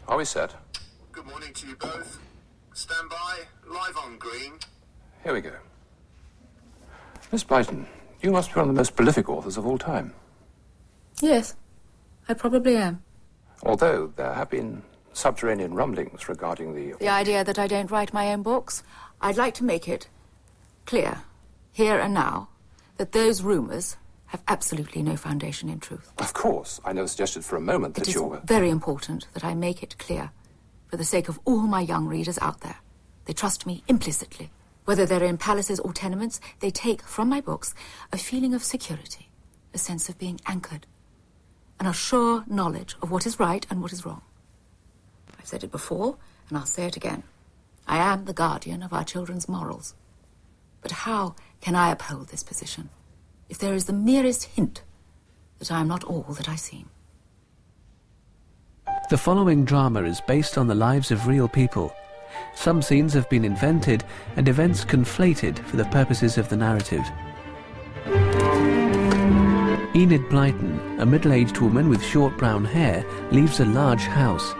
Are we set? Good morning to you both. Stand by, live on green. Here we go. Miss Blyton, you must be one of the most prolific authors of all time. Yes, I probably am. Although there have been subterranean rumblings regarding the idea that I don't write my own books. I'd like to make it clear, here and now, that those rumours have absolutely no foundation in truth. Of course. I never suggested for a moment that you're... It is very important that I make it clear, for the sake of all my young readers out there. They trust me implicitly. Whether they're in palaces or tenements, they take from my books a feeling of security, a sense of being anchored, and a sure knowledge of what is right and what is wrong. I've said it before, and I'll say it again. I am the guardian of our children's morals. But how can I uphold this position if there is the merest hint that I am not all that I seem? The following drama is based on the lives of real people. Some scenes have been invented and events conflated for the purposes of the narrative. Enid Blyton, a middle-aged woman with short brown hair, leaves a large house.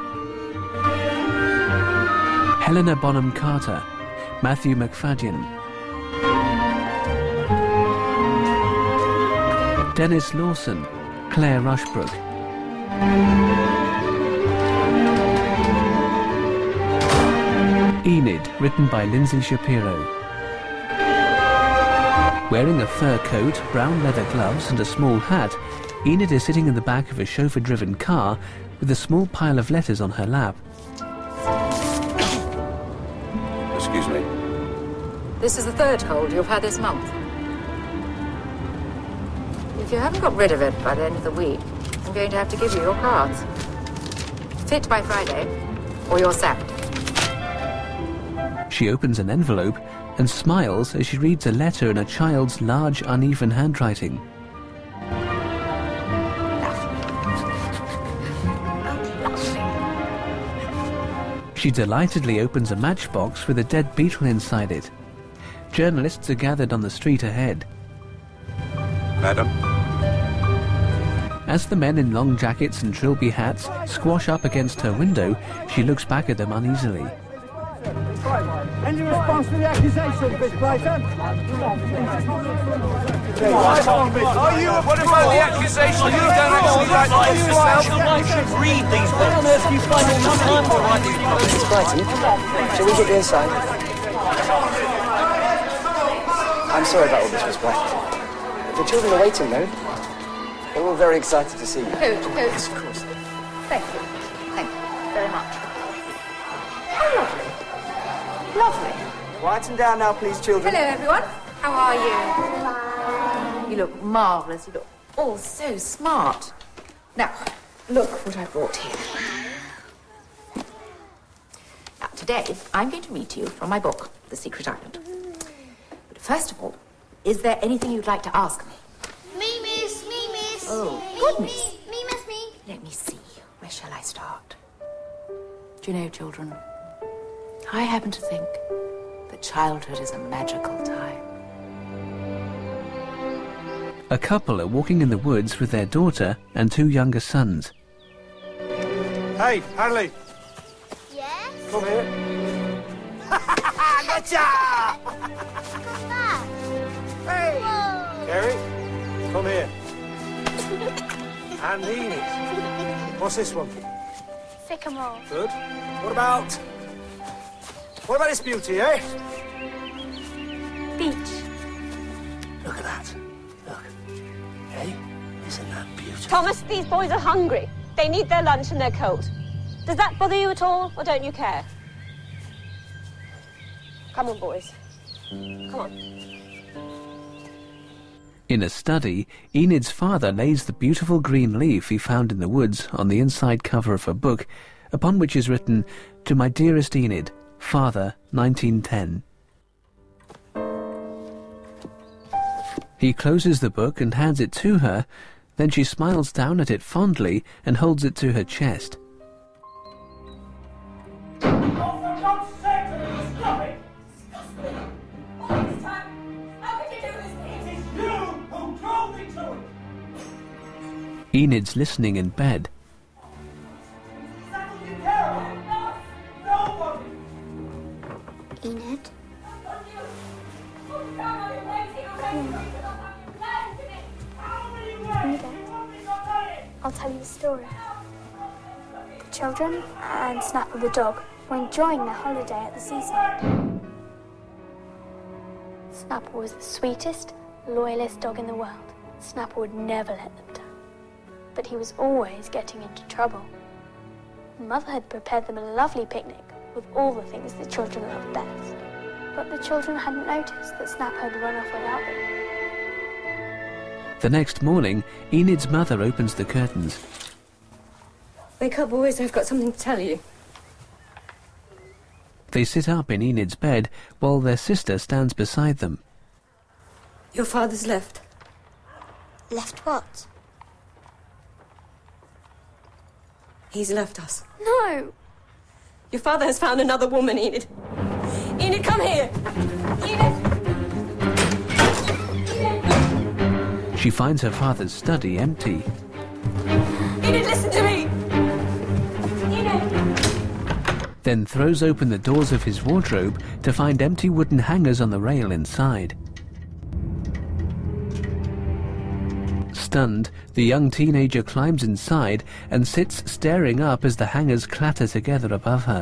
Helena Bonham Carter, Matthew McFadden. Dennis Lawson, Claire Rushbrook. Enid, written by Lindsay Shapiro. Wearing a fur coat, brown leather gloves and a small hat, Enid is sitting in the back of a chauffeur-driven car with a small pile of letters on her lap. Excuse me. This is the third hold you've had this month. If you haven't got rid of it by the end of the week, I'm going to have to give you your cards. Fit by Friday, or you're sacked. She opens an envelope and smiles as she reads a letter in a child's large, uneven handwriting. She delightedly opens a matchbox with a dead beetle inside it. Journalists are gathered on the street ahead. Madam? As the men in long jackets and trilby hats squash up against her window, she looks back at them uneasily. Any response to the accusation, Miss Blyton? What about the accusation? You don't actually write these yourself. You should read these books. On earth, you find enough time to write these books. Miss Blyton, shall we get you inside? I'm sorry about all this, Miss Blyton. The children are waiting, though. They're all very excited to see you. Yes, of course. Thank you. Thank you very much. How lovely. Lovely. Quieten down now, please, children. Hello, everyone. How are you? You look marvellous. You look all so smart. Now, look what I brought here. Now, today, I'm going to read to you from my book, The Secret Island. But first of all, is there anything you'd like to ask me? Me, miss. Oh, me, goodness. Me, miss, me. Let me see. Where shall I start? Do you know, children, I happen to think that childhood is a magical time. A couple are walking in the woods with their daughter and two younger sons. Hey, Hadley. Yes? Come here. Gotcha! What's that? Hey! Whoa. Kerry, come here. And Enid. What's this one? Sycamore. Good. What about this beauty, eh? Beach. Look at that. Look. Hey, isn't that beautiful? Thomas, these boys are hungry. They need their lunch and their coat. Does that bother you at all, or don't you care? Come on, boys. Come on. In a study, Enid's father lays the beautiful green leaf he found in the woods on the inside cover of a book, upon which is written, "To my dearest Enid, Father, 1910. He closes the book and hands it to her, then she smiles down at it fondly and holds it to her chest. Enid's listening in bed. I'll tell you a story. The children and Snapper the dog were enjoying their holiday at the seaside. Snapper was the sweetest, loyalest dog in the world. Snapper would never let them down. But he was always getting into trouble. Mother had prepared them a lovely picnic with all the things the children loved best. But the children hadn't noticed that Snapper had run off without them. The next morning, Enid's mother opens the curtains. Wake up, boys, I've got something to tell you. They sit up in Enid's bed while their sister stands beside them. Your father's left. Left what? He's left us. No! Your father has found another woman, Enid. Enid, come here! Enid! She finds her father's study empty. Enid, listen to me! Enid! Then throws open the doors of his wardrobe to find empty wooden hangers on the rail inside. Stunned, the young teenager climbs inside and sits staring up as the hangers clatter together above her.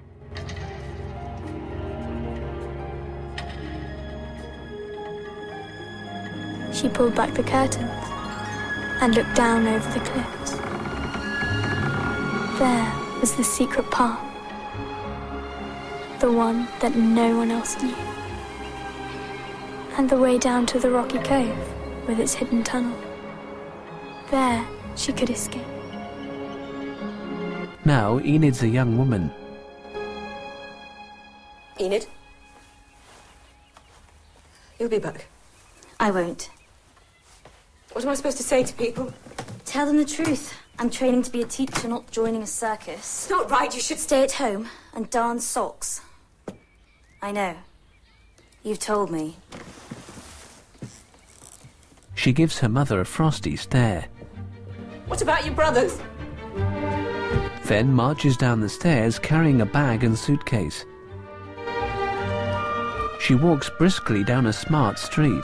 She pulled back the curtains and looked down over the cliffs. There was the secret path, the one that no one else knew, and the way down to the rocky cove with its hidden tunnel. There she could escape. Now Enid's a young woman. Enid? You'll be back. I won't. What am I supposed to say to people? Tell them the truth. I'm training to be a teacher, not joining a circus. It's not right, you should... Stay at home and darn socks. I know. You've told me. She gives her mother a frosty stare. What about your brothers? Then marches down the stairs carrying a bag and suitcase. She walks briskly down a smart street.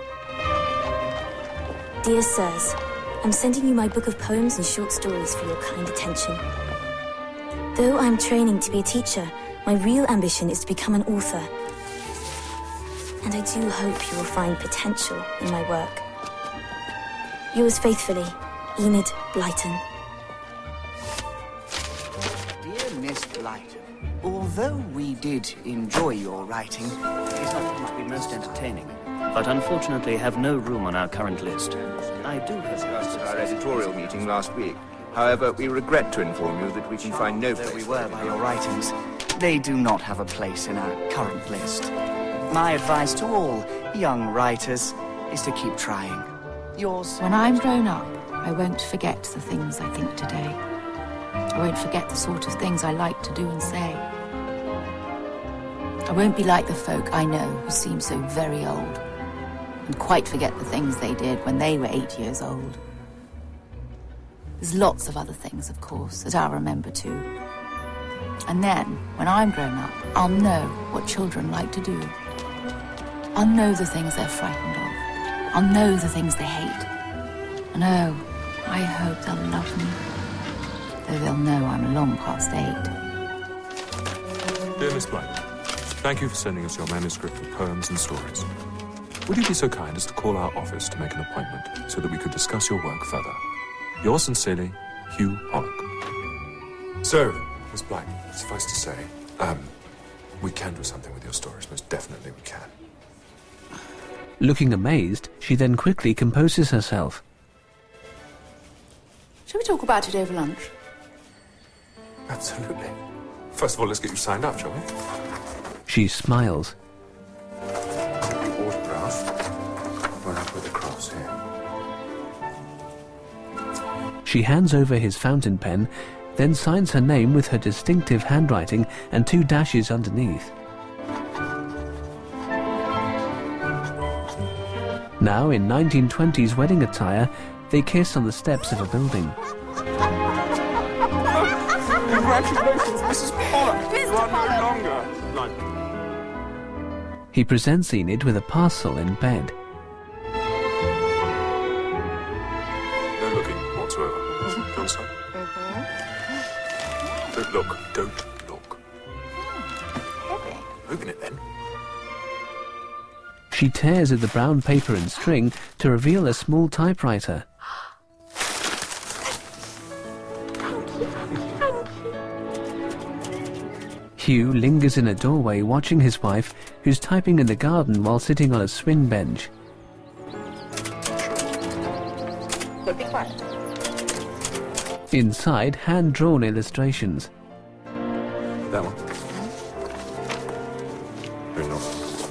Dear sirs, I'm sending you my book of poems and short stories for your kind attention. Though I'm training to be a teacher, my real ambition is to become an author. And I do hope you will find potential in my work. Yours faithfully, Enid Blyton. Dear Miss Blyton, although we did enjoy your writing, it is not going to be most entertaining. But unfortunately have no room on our current list. I do discussed at our editorial meeting last week. However, we regret to inform you that we can find no place. Though we were by your writings, they do not have a place in our current list. My advice to all young writers is to keep trying. Yours. When I'm grown up, I won't forget the things I think today. I won't forget the sort of things I like to do and say. I won't be like the folk I know who seem so very old and quite forget the things they did when they were 8 years old. There's lots of other things, of course, that I'll remember too. And then, when I'm grown up, I'll know what children like to do. I'll know the things they're frightened of. I'll know the things they hate. And oh, I hope they'll love me, though they'll know I'm long past 8. Dear Miss Blyton, thank you for sending us your manuscript of poems and stories. Would you be so kind as to call our office to make an appointment so that we could discuss your work further? Yours sincerely, Hugh Pollock. So, Miss Blyton, suffice to say, we can do something with your stories. Most definitely we can. Looking amazed, she then quickly composes herself. Shall we talk about it over lunch? Absolutely. First of all, let's get you signed up, shall we? She smiles. The autograph. Run up with the cross here. She hands over his fountain pen, then signs her name with her distinctive handwriting and 2 dashes underneath. Now, in 1920s wedding attire, they kiss on the steps of a building. Congratulations, Mrs. Pollock. You are no longer like... He presents Enid with a parcel in bed. No looking whatsoever. Don't look. Don't look. Heavy. Open it then. She tears at the brown paper and string to reveal a small typewriter. Hugh lingers in a doorway watching his wife, who's typing in the garden while sitting on a swing bench. But be quiet. Inside, hand-drawn illustrations. That one. Very nice.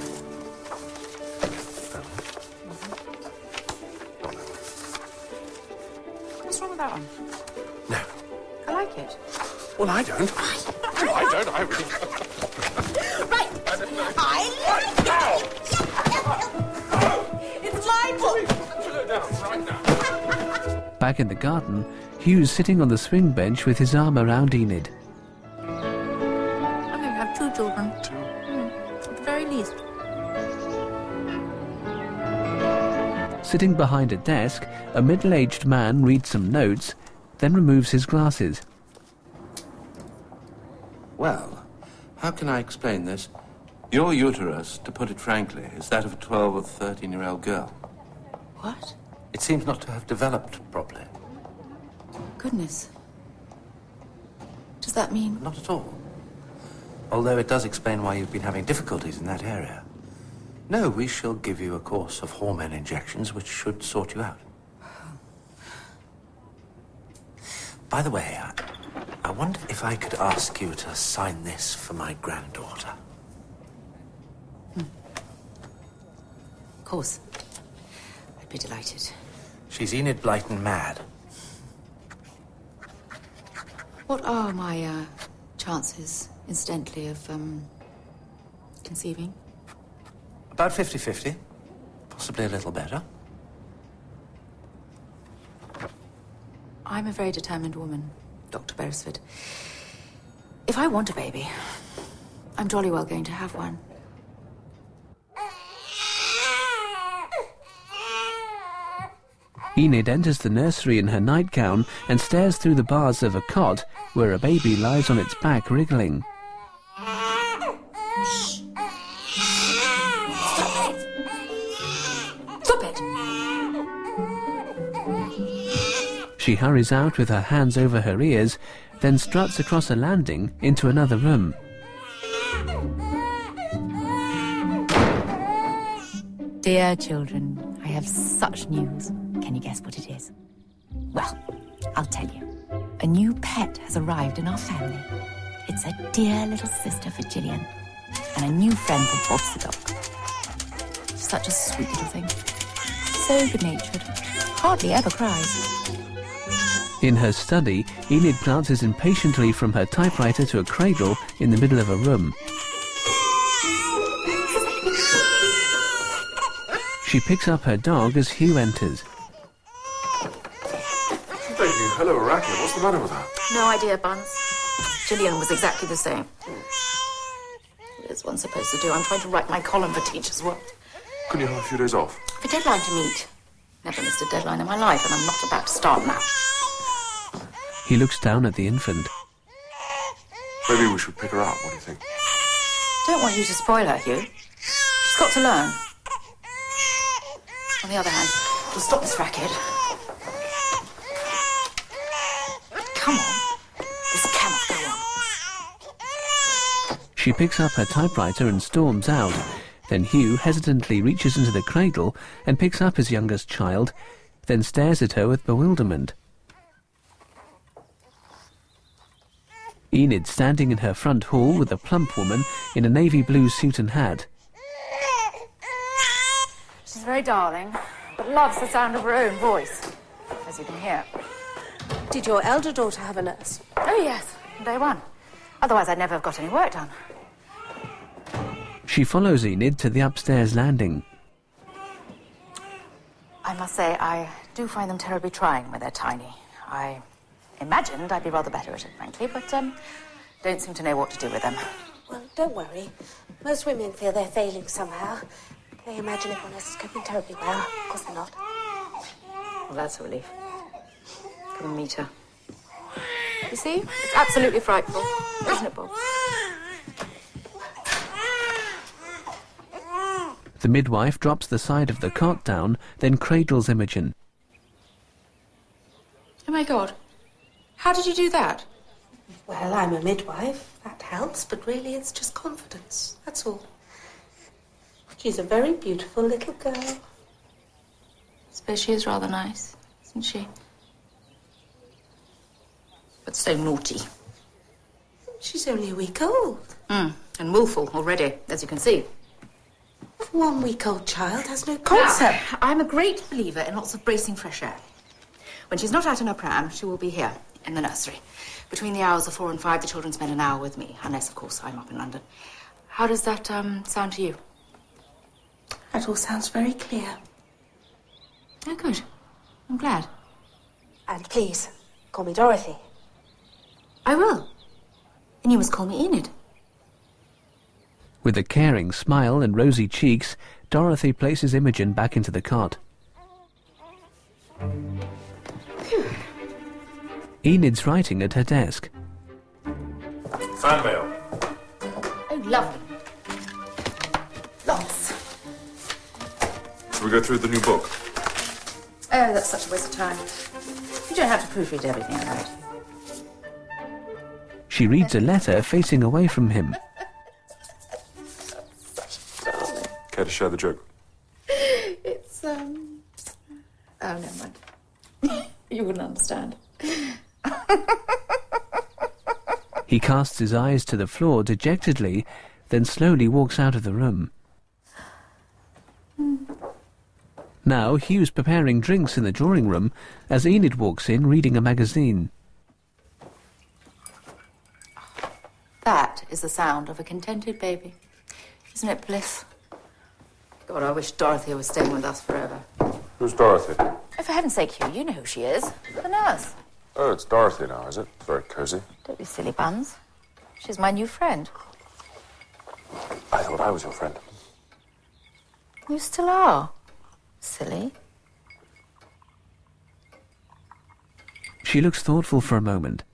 What's wrong with that one? No. I like it. Well, I don't. I don't. I really Right. It's libel. Back in the garden, Hugh's sitting on the swing bench with his arm around Enid. I'm going to have 2 children. 2? At the very least. Sitting behind a desk, a middle-aged man reads some notes, then removes his glasses. Well, how can I explain this? Your uterus, to put it frankly, is that of a 12 or 13-year-old girl. What? It seems not to have developed properly. Goodness. Does that mean... Not at all. Although it does explain why you've been having difficulties in that area. No, we shall give you a course of hormone injections which should sort you out. By the way, I wonder if I could ask you to sign this for my granddaughter. Of course. I'd be delighted. She's Enid Blyton mad. What are my chances, incidentally, of conceiving? About 50-50. Possibly a little better. I'm a very determined woman, Dr. Beresford. If I want a baby, I'm jolly well going to have one. Enid enters the nursery in her nightgown and stares through the bars of a cot where a baby lies on its back wriggling. Stop it! She hurries out with her hands over her ears, then struts across a landing into another room. Dear children, I have such news. Can you guess what it is? Well, I'll tell you. A new pet has arrived in our family. It's a dear little sister for Gillian, and a new friend for Bob's the dog. Such a sweet little thing. So good-natured. Hardly ever cries. In her study, Enid glances impatiently from her typewriter to a cradle in the middle of a room. She picks up her dog as Hugh enters. She's making a hell of a racket. What's the matter with her? No idea, Buns. Gillian was exactly the same. What is one supposed to do? I'm trying to write my column for Teacher's World. Couldn't you have a few days off? A deadline to meet. Never missed a deadline in my life, and I'm not about to start now. He looks down at the infant. Maybe we should pick her up. What do you think? Don't want you to spoil her, Hugh. She's got to learn. On the other hand, we'll stop this racket. Come on. This cannot go on. She picks up her typewriter and storms out. Then Hugh hesitantly reaches into the cradle and picks up his youngest child, then stares at her with bewilderment. Enid standing in her front hall with a plump woman in a navy blue suit and hat. She's very darling, but loves the sound of her own voice, as you can hear. Did your elder daughter have a nurse? Oh, yes, from day one. Otherwise, I'd never have got any work done. She follows Enid to the upstairs landing. I must say, I do find them terribly trying when they're tiny. I imagined I'd be rather better at it, frankly, but don't seem to know what to do with them. Well, don't worry. Most women feel they're failing somehow. They imagine everyone else is coping terribly well. Of course they're not. Well, that's a relief. Come and meet her. You see? It's absolutely frightful. Isn't it, Bob? The midwife drops the side of the cot down, then cradles Imogen. Oh, my God. How did you do that? Well, I'm a midwife. That helps, but really it's just confidence. That's all. She's a very beautiful little girl. I suppose she is rather nice, isn't she? But so naughty. She's only a week old. And willful already, as you can see. A 1 week old child has no concept. Now, I'm a great believer in lots of bracing fresh air. When she's not out in her pram, she will be here, in the nursery. Between the hours of 4 and 5, the children spend an hour with me, unless, of course, I'm up in London. How does that sound to you? That all sounds very clear. Oh, good. I'm glad. And please, call me Dorothy. I will. And you must call me Enid. With a caring smile and rosy cheeks, Dorothy places Imogen back into the cot. Enid's writing at her desk. Fan mail. Oh, lovely. Lots. Shall we go through the new book? Oh, that's such a waste of time. You don't have to proofread everything I write. She reads a letter facing away from him. Care to share the joke? It's, Oh, never mind. You wouldn't understand. He casts his eyes to the floor dejectedly, then slowly walks out of the room. Now Hugh's preparing drinks in the drawing room as Enid walks in reading a magazine. That is the sound of a contented baby. Isn't it bliss? God, I wish Dorothy was staying with us forever. Who's Dorothy? Oh, for heaven's sake, Hugh, you know who she is. The nurse. Oh, it's Dorothy now, is it? Very cosy. Don't be silly, Buns. She's my new friend. I thought I was your friend. You still are. Silly. She looks thoughtful for a moment.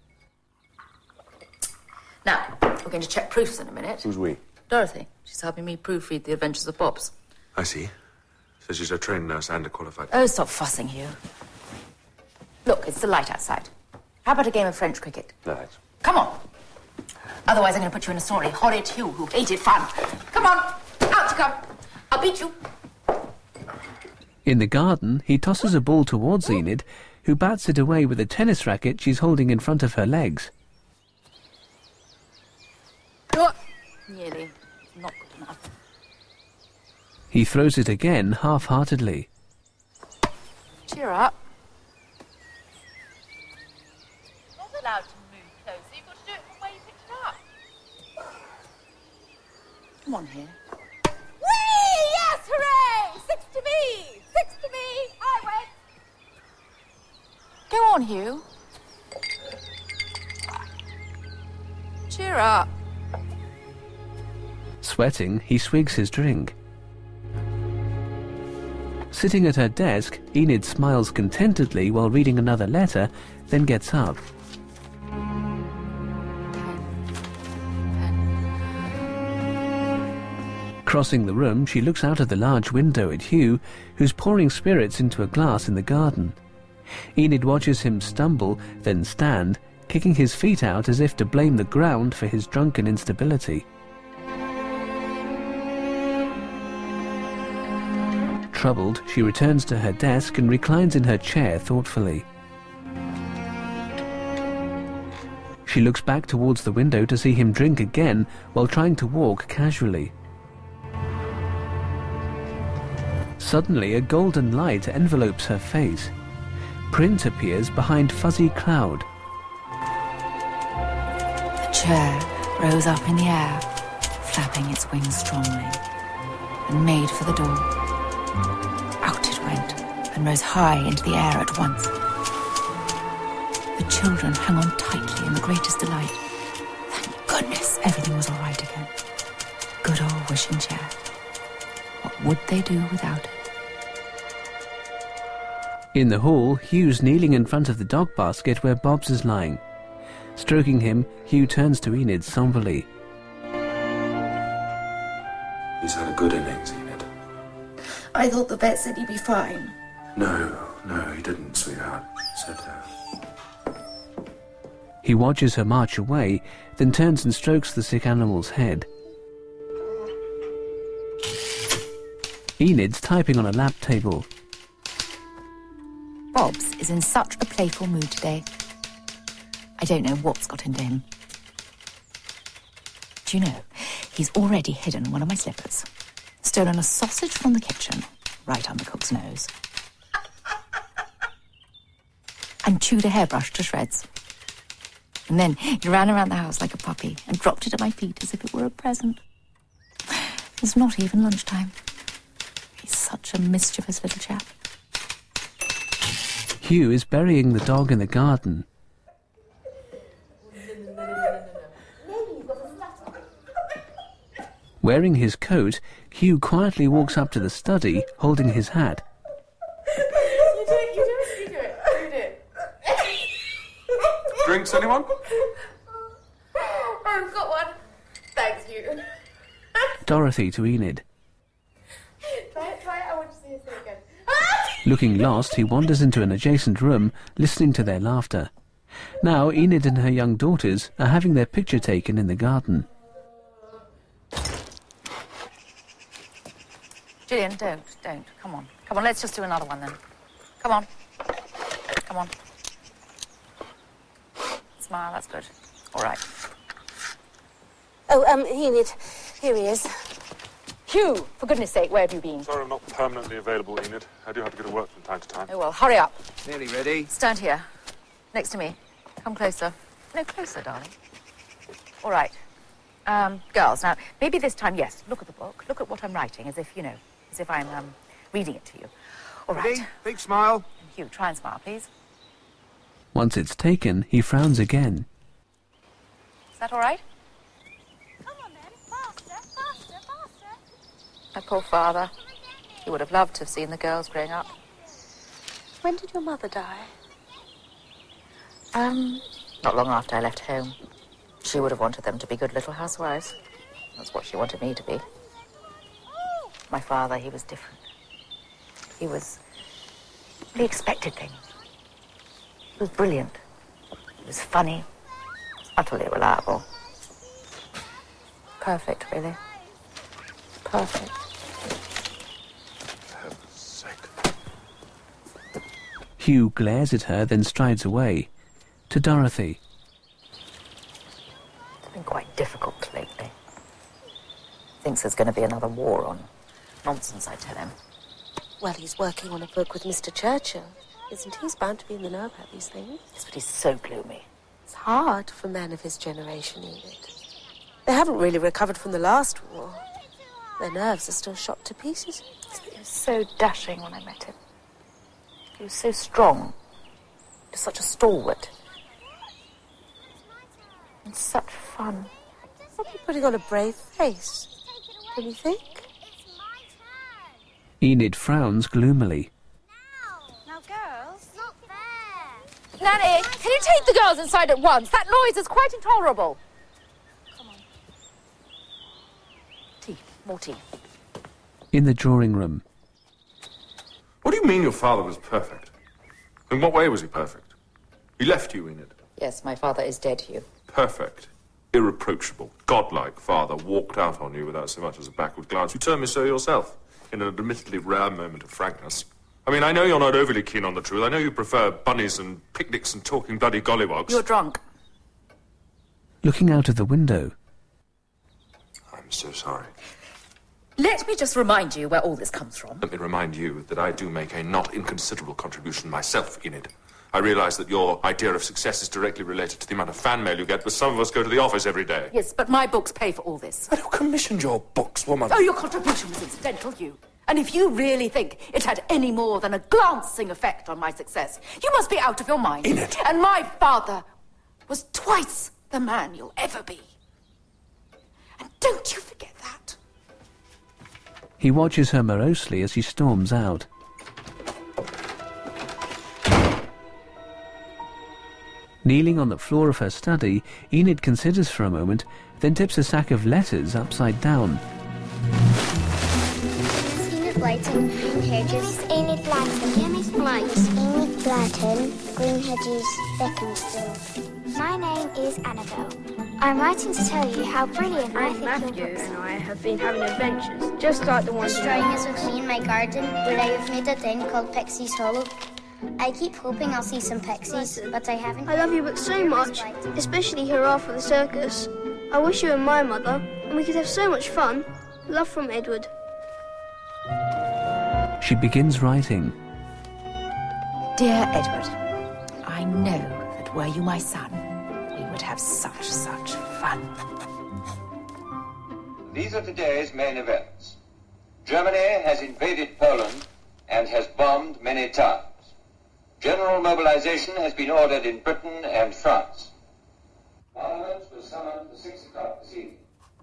Now, we're going to check proofs in a minute. Who's we? Dorothy. She's helping me proofread The Adventures of Bobs. I see. So she's a trained nurse and a qualified... Oh, stop fussing, Hugh. Look, it's the light outside. How about a game of French cricket? No, thanks. Come on. Otherwise, I'm going to put you in a sorry, horrid Hugh who hated fun. Come on. Out you come. I'll beat you. In the garden, he tosses a ball towards Enid, who bats it away with a tennis racket she's holding in front of her legs. Nearly. Not good enough. He throws it again, half-heartedly. Cheer up. Not allowed to move closer. You've got to do it from where you picked it up. Come on here. Whee! Yes, hooray! 6 to me! 6 to me! I went! Go on, Hugh. Cheer up. Sweating, he swigs his drink. Sitting at her desk, Enid smiles contentedly while reading another letter, then gets up. Crossing the room, she looks out of the large window at Hugh, who's pouring spirits into a glass in the garden. Enid watches him stumble, then stand, kicking his feet out as if to blame the ground for his drunken instability. Troubled, she returns to her desk and reclines in her chair thoughtfully. She looks back towards the window to see him drink again while trying to walk casually. Suddenly, a golden light envelopes her face. Print appears behind fuzzy cloud. The chair rose up in the air, flapping its wings strongly, and made for the door. Out it went, and rose high into the air at once. The children hung on tightly in the greatest delight. Thank goodness everything was all right again. Good old wishing chair. What would they do without it? In the hall, Hugh's kneeling in front of the dog basket where Bobs is lying. Stroking him, Hugh turns to Enid somberly. He's had a good innings, Enid. I thought the vet said he'd be fine. No, he didn't, sweetheart. Said, He watches her march away, then turns and strokes the sick animal's head. Enid's typing on a lap table. Bobs is in such a playful mood today. I don't know what's got into him. Do you know, he's already hidden one of my slippers, stolen a sausage from the kitchen, right under cook's nose, and chewed a hairbrush to shreds. And then he ran around the house like a puppy and dropped it at my feet as if it were a present. It's not even lunchtime. He's such a mischievous little chap. Hugh is burying the dog in the garden. Wearing his coat, Hugh quietly walks up to the study, holding his hat. You do it. Drinks, anyone? I've got one. Thanks, you. Dorothy to Enid. Try it. I want to see you say it again. Looking lost, he wanders into an adjacent room, listening to their laughter. Now Enid and her young daughters are having their picture taken in the garden. Gillian, don't. Come on, let's just do another one then. Come on. Smile, that's good. All right. Oh, Enid, here he is. Hugh, for goodness sake, where have you been? Sorry I'm not permanently available, Enid. I do have to go to work from time to time. Oh, well, hurry up. Nearly ready. Stand here, next to me. Come closer. No, closer, darling. All right. Girls, now, maybe this time, yes, look at the book. Look at what I'm writing, as if I'm, reading it to you. All right. Ready? Big smile. Hugh, try and smile, please. Once it's taken, he frowns again. Is that all right? Come on then, faster. My poor father. He would have loved to have seen the girls growing up. When did your mother die? Not long after I left home. She would have wanted them to be good little housewives. That's what she wanted me to be. My father, he was different. He expected things. He was brilliant. He was funny. Utterly reliable. Perfect, really. Perfect. For heaven's sake. Hugh glares at her, then strides away. To Dorothy. It's been quite difficult lately. Thinks there's going to be another war on. Nonsense, I tell him. Well, he's working on a book with Mr. Churchill. Isn't he? He's bound to be in the know about these things. Yes, but he's so gloomy. It's hard for men of his generation, Enid. They haven't really recovered from the last war. Their nerves are still shot to pieces. He was so dashing when I met him. He was so strong. He was such a stalwart. And such fun. Not be putting on a brave face, don't you think? Enid frowns gloomily. Now, girls, not fair. Nanny, can you take the girls inside at once? That noise is quite intolerable. Come on. Tea. More tea. In the drawing room. What do you mean your father was perfect? In what way was he perfect? He left you, Enid. Yes, my father is dead, Hugh. Perfect, irreproachable, godlike father walked out on you without so much as a backward glance. You told me so yourself, in an admittedly rare moment of frankness. I mean, I know you're not overly keen on the truth. I know you prefer bunnies and picnics and talking bloody gollywogs. You're drunk. Looking out of the window. I'm so sorry. Let me just remind you where all this comes from. Let me remind you that I do make a not inconsiderable contribution myself, Enid. I realise that your idea of success is directly related to the amount of fan mail you get, but some of us go to the office every day. Yes, but my books pay for all this. But who commissioned your books, woman? Oh, your contribution was incidental, Hugh. And if you really think it had any more than a glancing effect on my success, you must be out of your mind. Enid. And my father was twice the man you'll ever be. And don't you forget that. He watches her morosely as he storms out. Kneeling on the floor of her study, Enid considers for a moment, then tips a sack of letters upside down. Enid Blyton, Green Hedges. Enid Blyton. Yeah, Miss Blyton. Enid Blyton, Green Hedges, Beaconsfield. My name is Annabelle. I'm writing to tell you how brilliant I think Matthew and I have been having adventures, just like the ones destroying us with me in my garden, where I have made a den called Pixie's Hollow. I keep hoping I'll see some pixies, but I haven't. I love your book so much, especially Hurrah for the Circus. I wish you were my mother, and we could have so much fun. Love from Edward. She begins writing. Dear Edward, I know that were you my son, we would have such fun. These are today's main events. Germany has invaded Poland and has bombed many towns. General mobilization has been ordered in Britain and France. Parliament was summoned for 6 o'clock this evening.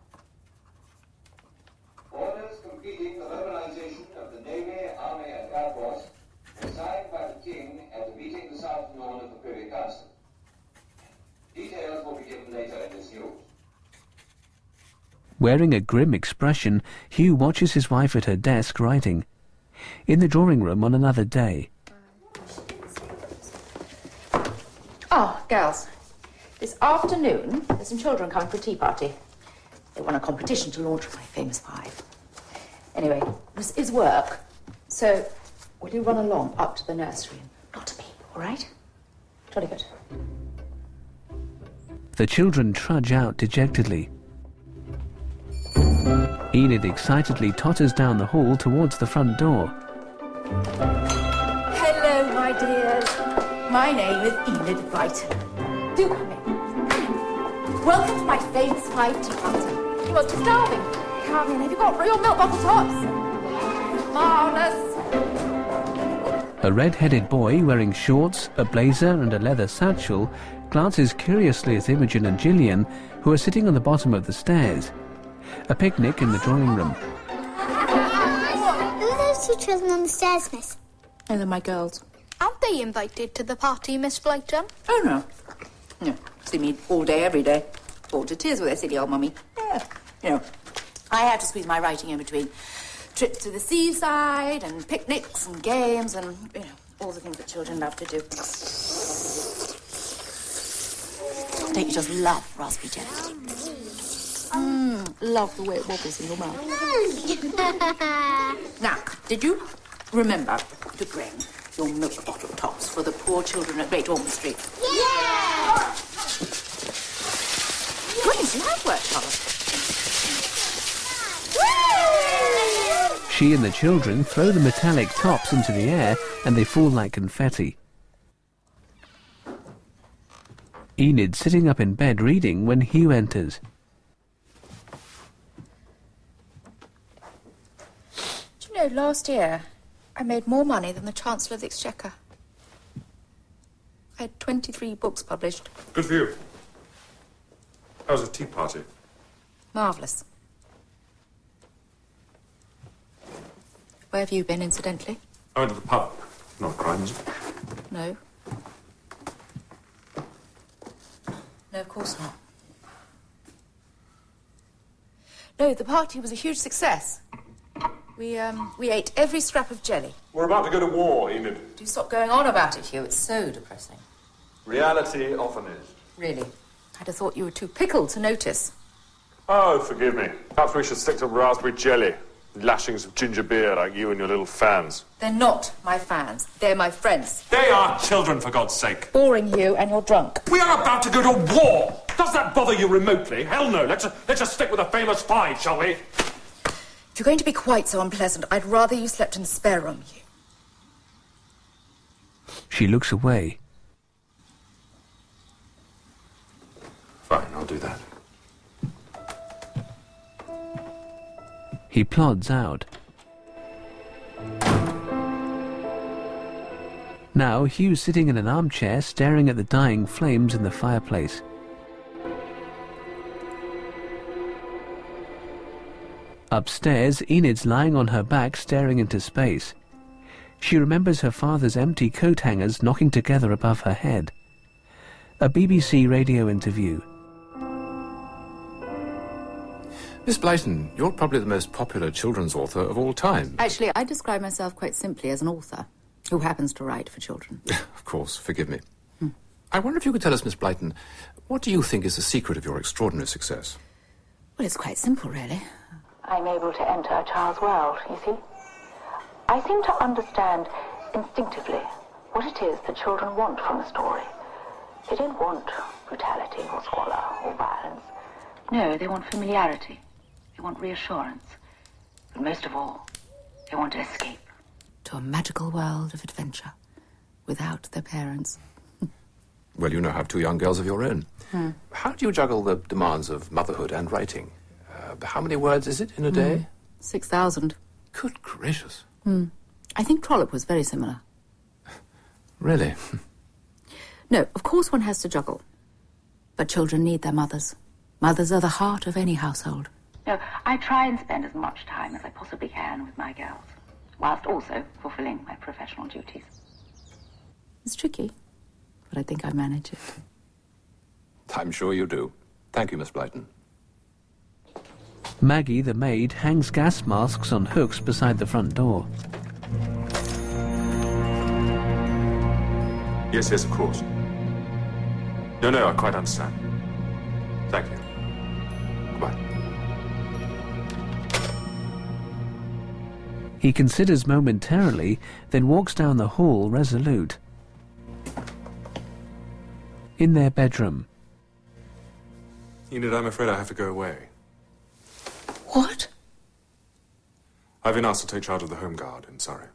Orders completing the mobilization of the Navy, Army and Air Force were signed by the King at a meeting this afternoon of the Privy Council. Details will be given later in this news. Wearing a grim expression, Hugh watches his wife at her desk writing. In the drawing room on another day. Oh, girls, this afternoon there's some children coming for a tea party. They won a competition to launch my famous 5. Anyway, this is work, so will you run along up to the nursery and not to me, all right? Jolly good. The children trudge out dejectedly. Enid excitedly totters down the hall towards the front door. Hello, my dears. My name is Enid Blyton. Do come in. Welcome to my famous 5 tea party. You must be starving. Come in. Have you got real milk bottle tops? Marvellous. A red-headed boy wearing shorts, a blazer and a leather satchel glances curiously at Imogen and Gillian, who are sitting on the bottom of the stairs. A picnic in the drawing room. Who are those 2 children on the stairs, miss? And they're my girls. Aren't they invited to the party, Miss Blyton? Oh, no. No, see me all day, every day. Bored to tears with their silly old mummy. Yeah. You know, I have to squeeze my writing in between trips to the seaside and picnics and games and, you know, all the things that children love to do. Don't you just love raspberry jelly? Love the way it wobbles in your mouth. Now, did you remember to bring your milk bottle tops for the poor children at Great Ormond Street? Yeah! Goodness, you have worked hard. She and the children throw the metallic tops into the air and they fall like confetti. Enid's sitting up in bed reading when Hugh enters. Do you know, last year I made more money than the Chancellor of the Exchequer. I had 23 books published. Good for you. How was the tea party? Marvellous. Where have you been, incidentally? I went to the pub. Not a crime, is it? No. No, of course not. No, the party was a huge success. We ate every scrap of jelly. We're about to go to war, Enid. Do stop going on about it, Hugh. It's so depressing. Reality often is. Really? I'd have thought you were too pickled to notice. Oh, forgive me. Perhaps we should stick to raspberry jelly. Lashings of ginger beer like you and your little fans. They're not my fans. They're my friends. They are children, for God's sake. Boring, Hugh, and you're drunk. We are about to go to war. Does that bother you remotely? Hell no. Let's just stick with the famous 5, shall we? If you're going to be quite so unpleasant, I'd rather you slept in the spare room, Hugh. She looks away. Fine, I'll do that. He plods out. Now, Hugh's sitting in an armchair staring at the dying flames in the fireplace. Upstairs, Enid's lying on her back staring into space. She remembers her father's empty coat hangers knocking together above her head. A BBC radio interview. Miss Blyton, you're probably the most popular children's author of all time. Actually, I describe myself quite simply as an author who happens to write for children. Of course, forgive me. I wonder if you could tell us, Miss Blyton, what do you think is the secret of your extraordinary success? Well, it's quite simple, really. I'm able to enter a child's world, you see. I seem to understand instinctively what it is that children want from a story. They don't want brutality or squalor or violence. No, they want familiarity. They want reassurance. But most of all, they want to escape. To a magical world of adventure, without their parents. Well, you now have 2 young girls of your own. How do you juggle the demands of motherhood and writing? How many words is it in a day? 6,000. Good gracious. I think Trollope was very similar. Really? No, of course one has to juggle. But children need their mothers. Mothers are the heart of any household. No, I try and spend as much time as I possibly can with my girls, whilst also fulfilling my professional duties. It's tricky, but I think I manage it. I'm sure you do. Thank you, Miss Blyton. Maggie, the maid, hangs gas masks on hooks beside the front door. Yes, of course. No, I quite understand. Thank you. Goodbye. He considers momentarily, then walks down the hall resolute. In their bedroom. Enid, I'm afraid I have to go away. What? I've been asked to take charge of the Home Guard in Surrey.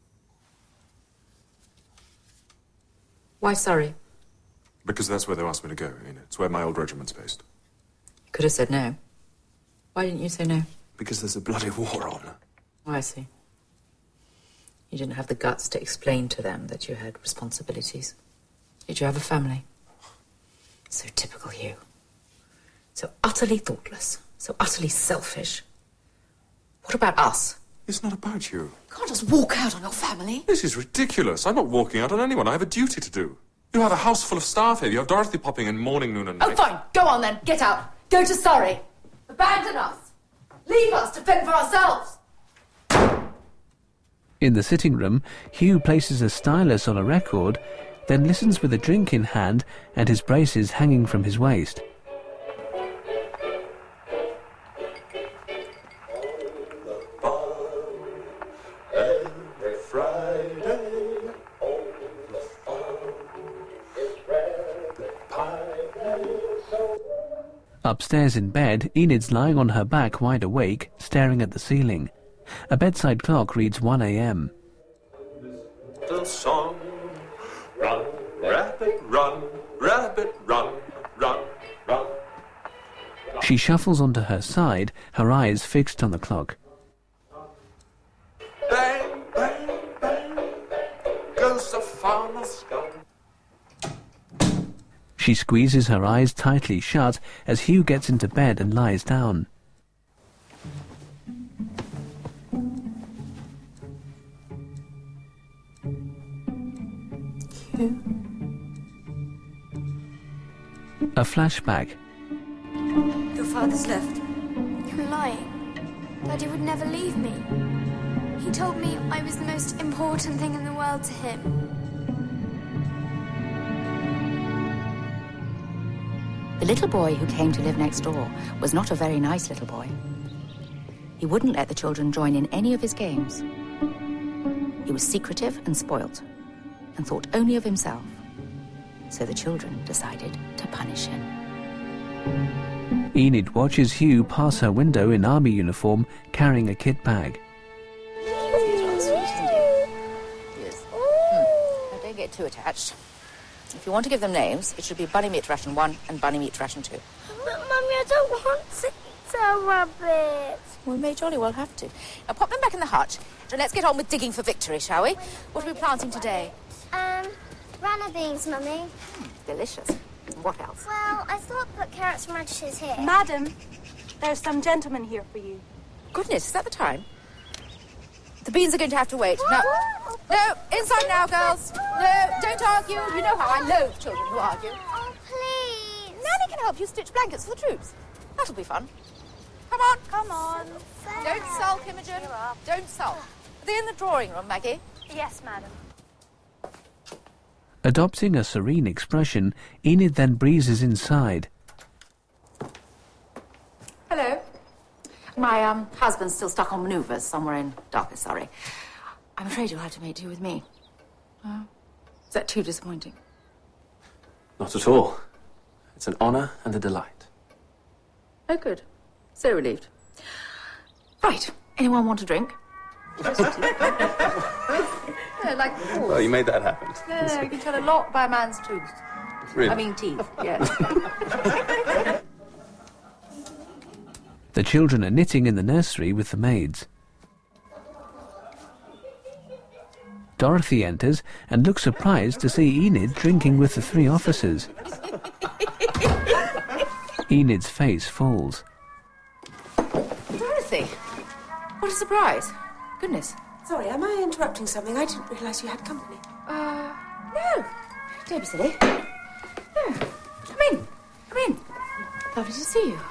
Why Surrey? Because that's where they asked me to go, Enid. It's where my old regiment's based. You could have said no. Why didn't you say no? Because there's a bloody war on. Oh, I see. You didn't have the guts to explain to them that you had responsibilities. Did you have a family? So typical you. So utterly thoughtless. So utterly selfish. What about us? It's not about you. You can't just walk out on your family. This is ridiculous. I'm not walking out on anyone. I have a duty to do. You have a house full of staff here. You have Dorothy popping in morning, noon and night. Oh, fine. Go on then. Get out. Go to Surrey. Abandon us. Leave us to fend for ourselves. In the sitting room, Hugh places a stylus on a record, then listens with a drink in hand and his braces hanging from his waist. Upstairs in bed, Enid's lying on her back wide awake, staring at the ceiling. A bedside clock reads 1 a.m. The song, run, rabbit, run, rabbit, run, run, run. She shuffles onto her side, her eyes fixed on the clock. Bang, bang, bang, goes the farmer's gun. She squeezes her eyes tightly shut as Hugh gets into bed and lies down. Hugh? A flashback. Your father's left. You're lying. Daddy would never leave me. He told me I was the most important thing in the world to him. The little boy who came to live next door was not a very nice little boy. He wouldn't let the children join in any of his games. He was secretive and spoilt, and thought only of himself. So the children decided to punish him. Enid watches Hugh pass her window in army uniform, carrying a kit bag. Yes. Now, don't get too attached. If you want to give them names, it should be Bunny Meat Ration 1 and Bunny Meat Ration 2. But, Mummy, I don't want to eat a rabbit. We may jolly well have to. Now, pop them back in the hutch. So let's get on with digging for victory, shall we? What are we planting today? Runner beans, Mummy. Delicious. What else? Well, I thought put carrots and radishes here. Madam, there's some gentlemen here for you. Goodness, is that the time? The beans are going to have to wait. Now, no, inside now, girls. No, don't argue. You know how I loathe children who argue. can help you stitch blankets for the troops. That'll be fun. Come on. Come on. Don't sulk, Imogen. Don't sulk. Are they in the drawing room, Maggie? Yes, madam. Adopting a serene expression, Enid then breezes inside. Hello. My husband's still stuck on manoeuvres somewhere in darker Surrey. I'm afraid you'll have to make do with me. Is that too disappointing? Not at all. It's an honour and a delight. Oh, good. So relieved. Right. Anyone want a drink? Yeah, like fools. Well, you made that happen. No, you can tell a lot by a man's tooth. Really? I mean teeth, yes. The children are knitting in the nursery with the maids. Dorothy enters and looks surprised to see Enid drinking with the 3 officers. Enid's face falls. Dorothy! What a surprise. Goodness. Sorry, am I interrupting something? I didn't realise you had company. No. Don't be silly. No. Come in. Lovely to see you.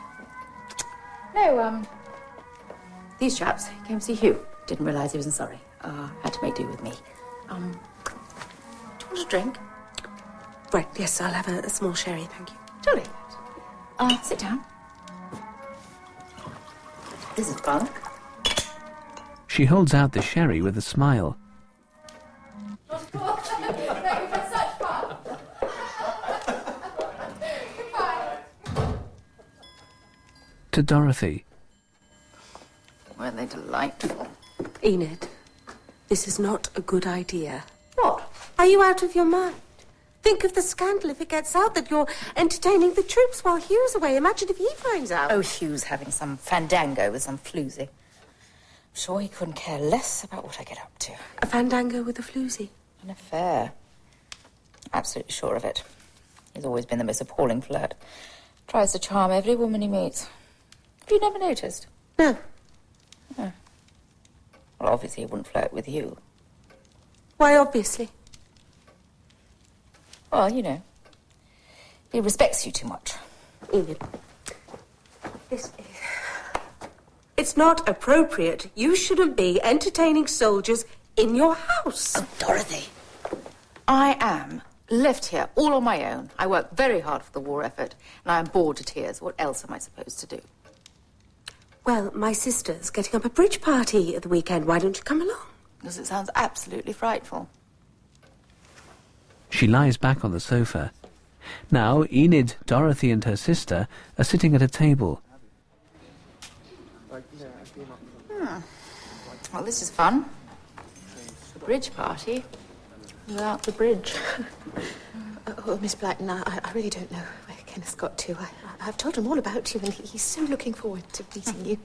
No, these chaps came to see Hugh. Didn't realise he was in Surrey. Had to make do with me. Do you want a drink? Right, yes, I'll have a small sherry, thank you. Jolly. Sit down. This is fun. She holds out the sherry with a smile. To Dorothy. Weren't they delightful? Enid, this is not a good idea. What? Are you out of your mind? Think of the scandal if it gets out that you're entertaining the troops while Hugh's away. Imagine if he finds out. Oh, Hugh's having some fandango with some floozy. I'm sure he couldn't care less about what I get up to. A fandango with a floozy? An affair. Absolutely sure of it. He's always been the most appalling flirt. Tries to charm every woman he meets. Have you never noticed? No. Oh. Well, obviously he wouldn't flirt with you. Why, obviously? Well, you know. He respects you too much. Enid. It's not appropriate. You shouldn't be entertaining soldiers in your house. Oh, Dorothy. I am left here all on my own. I work very hard for the war effort, and I am bored to tears. What else am I supposed to do? Well, my sister's getting up a bridge party at the weekend. Why don't you come along? Because it sounds absolutely frightful. She lies back on the sofa. Now, Enid, Dorothy and her sister are sitting at a table. Well, this is fun. A bridge party without the bridge. Oh, Miss Blyton, I really don't know where Kenneth's got to. I've told him all about you, and he's so looking forward to meeting you.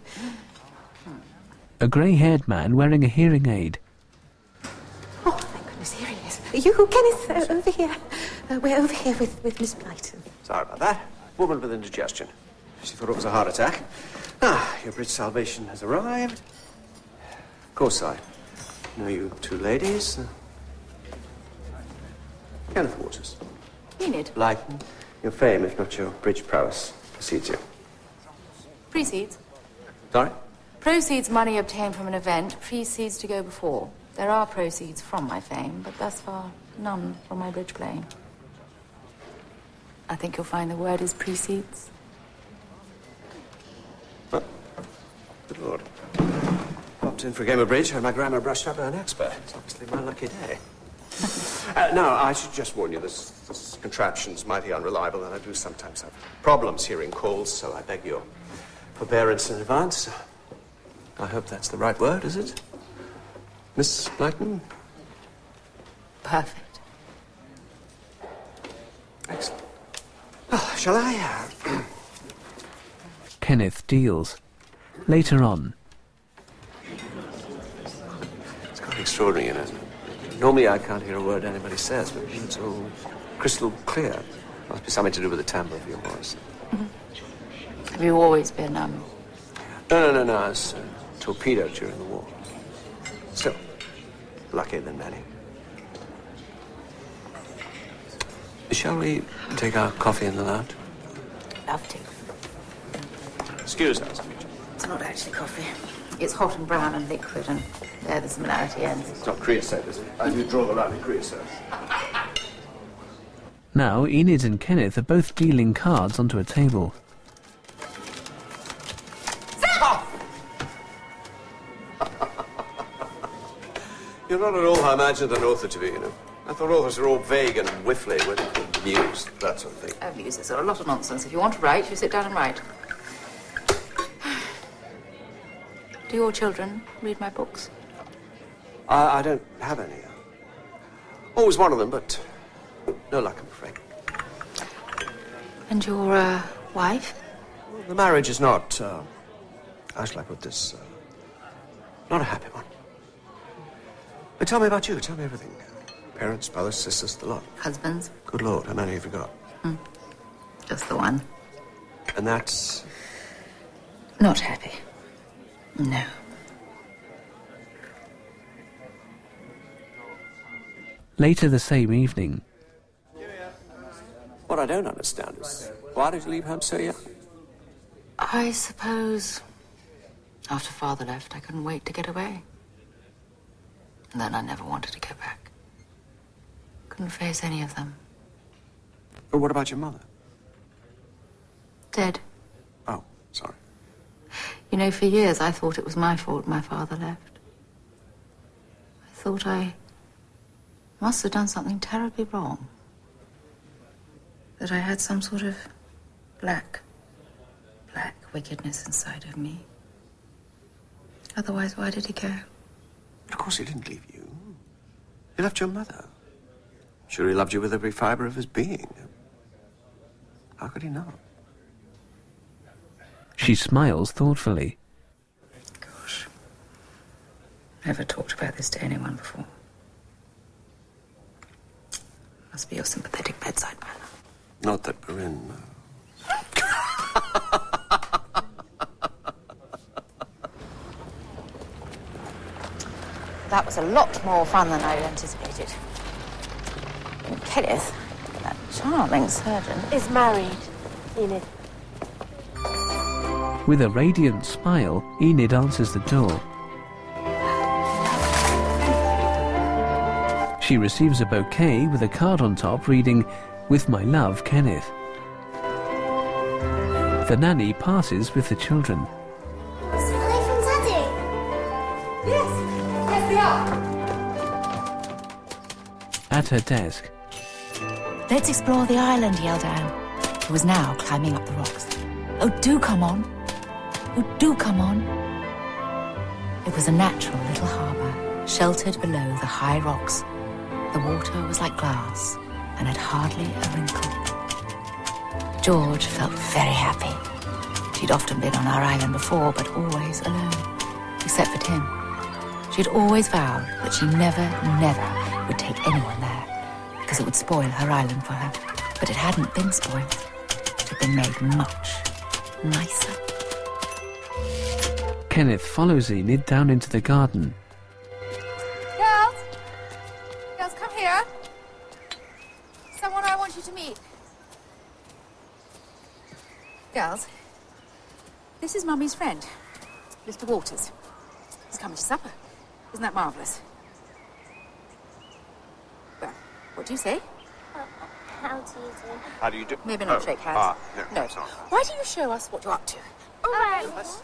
A grey-haired man wearing a hearing aid. Oh, thank goodness, here he is. You, Kenneth, over here. We're over here with Miss Blyton. Sorry about that. Woman with indigestion. She thought it was a heart attack. Your bridge salvation has arrived. Of course, I know you 2 ladies. Kenneth Waters. Enid. Blyton. Your fame, if not your bridge prowess, precedes you. Precedes. Sorry? Proceeds money obtained from an event precedes to go before. There are proceeds from my fame, but thus far, none from my bridge playing. I think you'll find the word is precedes. Oh. Good Lord. Popped in for a game of bridge, had my grammar brushed up by an expert. It's obviously my lucky day. Now, I should just warn you, this contraption's mighty unreliable, and I do sometimes have problems hearing calls, so I beg your forbearance in advance. I hope that's the right word, is it? Miss Blyton? Perfect. Excellent. Oh, shall I? Kenneth deals. Later on. It's quite extraordinary, you know. Normally I can't hear a word anybody says, but it's all crystal clear. Must be something to do with the timbre of your voice. Mm-hmm. Have you always been, No. I was torpedoed during the war. Still, luckier than many. Shall we take our coffee in the lounge? love to. Excuse us. It's not actually coffee. It's hot and brown and liquid, and there the similarity ends. It's not creosote, is it? I do draw the line in creosote. Now, Enid and Kenneth are both dealing cards onto a table. You're not at all how I imagined an author to be, you know. I thought authors were all vague and whiffly with muse, that sort of thing. Oh, muses are a lot of nonsense. If you want to write, you sit down and write. Do your children read my books? I don't have any. Always one of them, but no luck, I'm afraid. And your, wife? Well, the marriage is not, how shall I put this, not a happy one. But tell me about you, tell me everything. Parents, brothers, sisters, the lot. Husbands? Good Lord, how many have you got? Just the one. And that's... Not happy. No. Later the same evening. What I don't understand is, why did you leave home so young? I suppose after Father left, I couldn't wait to get away. And then I never wanted to go back. Couldn't face any of them. But what about your mother? Dead. Oh, sorry. You know, for years I thought it was my fault my father left. I thought I must have done something terribly wrong. That I had some sort of black wickedness inside of me. Otherwise, why did he go? Of course he didn't leave you. He left your mother. Sure, he loved you with every fibre of his being. How could he not? She smiles thoughtfully. Gosh. Never talked about this to anyone before. Must be your sympathetic bedside manner. Not that we're in... That was a lot more fun than I'd anticipated. And Kenneth, that charming surgeon, is married, Enid. With a radiant smile, Enid answers the door. She receives a bouquet with a card on top reading, "With my love, Kenneth." The nanny passes with the children. Are they from Daddy? Yes, they are. At her desk, Let's explore the island, yelled Anne, who was now climbing up the rocks. Oh, do come on. Oh, do come on. It was a natural little harbour, sheltered below the high rocks. The water was like glass and had hardly a wrinkle. George felt very happy. She'd often been on our island before, but always alone, except for Tim. She'd always vowed that she never would take anyone there, because it would spoil her island for her. But it hadn't been spoiled. It had been made much nicer. Kenneth follows Enid down into the garden. Girls, come here. Someone I want you to meet. Girls, this is Mummy's friend, Mr. Waters. He's coming to supper. Isn't that marvellous? Well, what do you say? How do you do? How do you do? Maybe not shake hands. No. Why do you show us what you're up to? All right.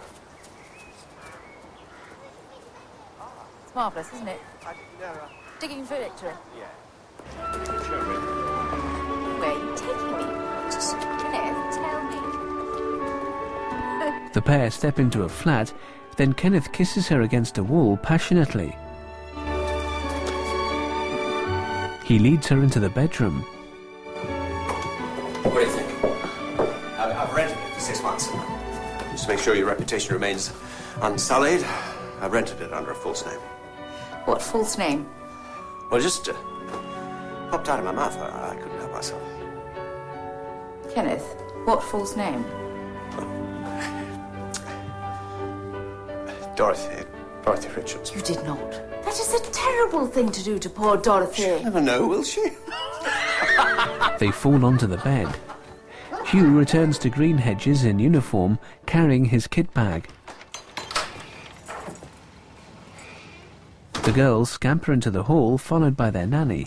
It's marvellous, isn't it? Digging for victory. Where are you taking me? Just, Kenneth, tell me. The pair step into a flat, then Kenneth kisses her against a wall passionately. He leads her into the bedroom. What do you think? I've rented it for 6 months. Just to make sure your reputation remains unsullied, I've rented it under a false name. What false name? Well, just popped out of my mouth. I couldn't help myself. Kenneth, what false name? Dorothy Richards. You did not. That is a terrible thing to do to poor Dorothy. She'll never know, will she? They fall onto the bed. Hugh returns to Greenhedges in uniform, carrying his kit bag. The girls scamper into the hall, followed by their nanny.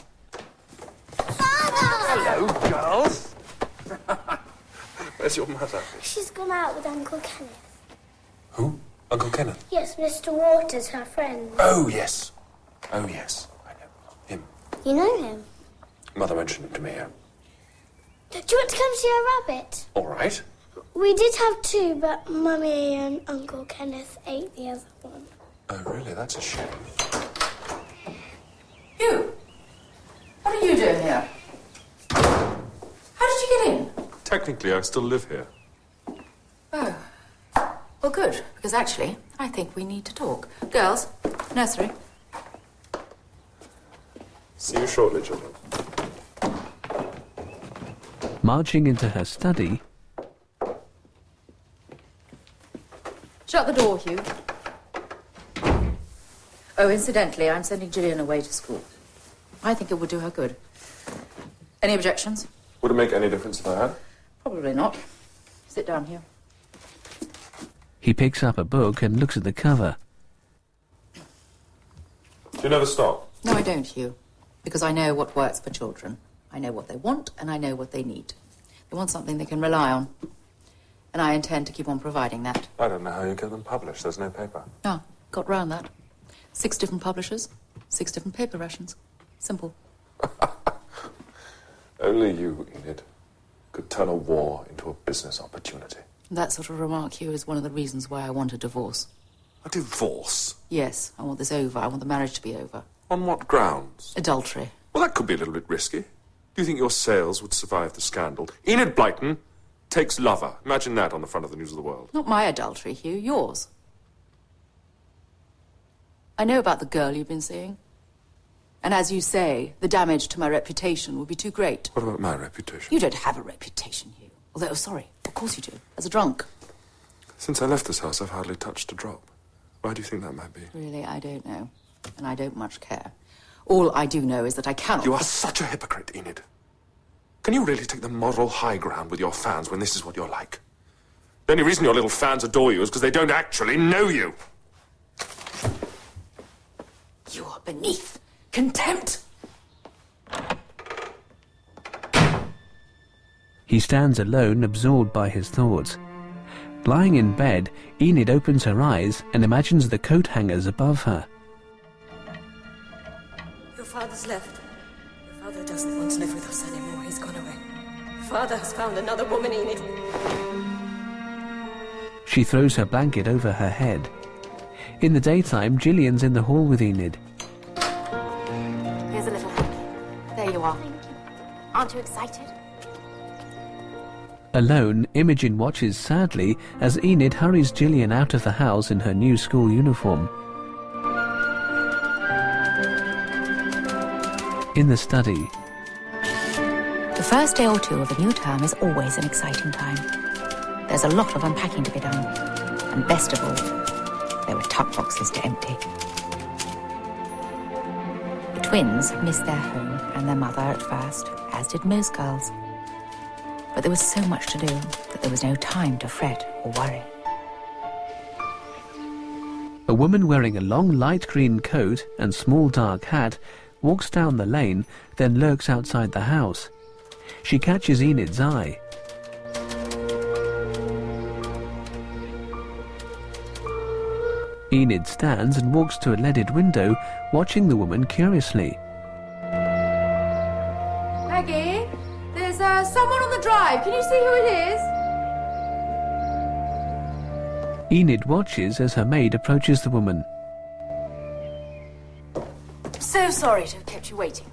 Hello, girls. Where's your mother? She's gone out with Uncle Kenneth. Who? Uncle Kenneth? Yes, Mr. Waters, her friend. Oh, yes. Oh, yes. I know. Him. You know him? Mother mentioned him to me, yeah. Do you want to come see a rabbit? All right. We did have two, but Mummy and Uncle Kenneth ate the other one. Oh, really? That's a shame. Hugh, what are you doing here? How did you get in? Technically, I still live here. Oh. Well, good, because actually, I think we need to talk. Girls, nursery. See you shortly, children. Marching into her study... Shut the door, Hugh. Oh, incidentally, I'm sending Gillian away to school. I think it would do her good. Any objections? Would it make any difference if I had? Probably not. Sit down here. He picks up a book and looks at the cover. Do you never stop? No, I don't, Hugh. Because I know what works for children. I know what they want, and I know what they need. They want something they can rely on. And I intend to keep on providing that. I don't know how you get them published. There's no paper. Ah, got round that. 6 different publishers, 6 different paper rations. Simple. Only you, Enid, could turn a war into a business opportunity. That sort of remark, Hugh, is one of the reasons why I want a divorce. A divorce? Yes, I want this over. I want the marriage to be over. On what grounds? Adultery. Well, that could be a little bit risky. Do you think your sales would survive the scandal? Enid Blyton takes lover. Imagine that on the front of the News of the World. Not my adultery, Hugh. Yours. I know about the girl you've been seeing. And as you say, the damage to my reputation would be too great. What about my reputation? You don't have a reputation, Hugh. Although, sorry, of course you do. As a drunk. Since I left this house, I've hardly touched a drop. Why do you think that might be? Really, I don't know. And I don't much care. All I do know is that I cannot... You are such a hypocrite, Enid. Can you really take the moral high ground with your fans when this is what you're like? The only reason your little fans adore you is because they don't actually know you. You are beneath contempt. He stands alone, absorbed by his thoughts. Lying in bed, Enid opens her eyes and imagines the coat hangers above her. Your father's left. Your father doesn't want to live with us anymore. He's gone away. Father has found another woman, Enid. She throws her blanket over her head. In the daytime, Gillian's in the hall with Enid. Here's a little hanky. There you are. Aren't you excited? Alone, Imogen watches sadly as Enid hurries Gillian out of the house in her new school uniform. In the study. The first day or two of a new term is always an exciting time. There's a lot of unpacking to be done. And best of all, there were tuck boxes to empty. The twins missed their home and their mother at first, as did most girls. But there was so much to do that there was no time to fret or worry. A woman wearing a long light green coat and small dark hat walks down the lane, then lurks outside the house. She catches Enid's eye. Enid stands and walks to a leaded window, watching the woman curiously. Maggie, there's someone on the drive. Can you see who it is? Enid watches as her maid approaches the woman. I'm so sorry to have kept you waiting.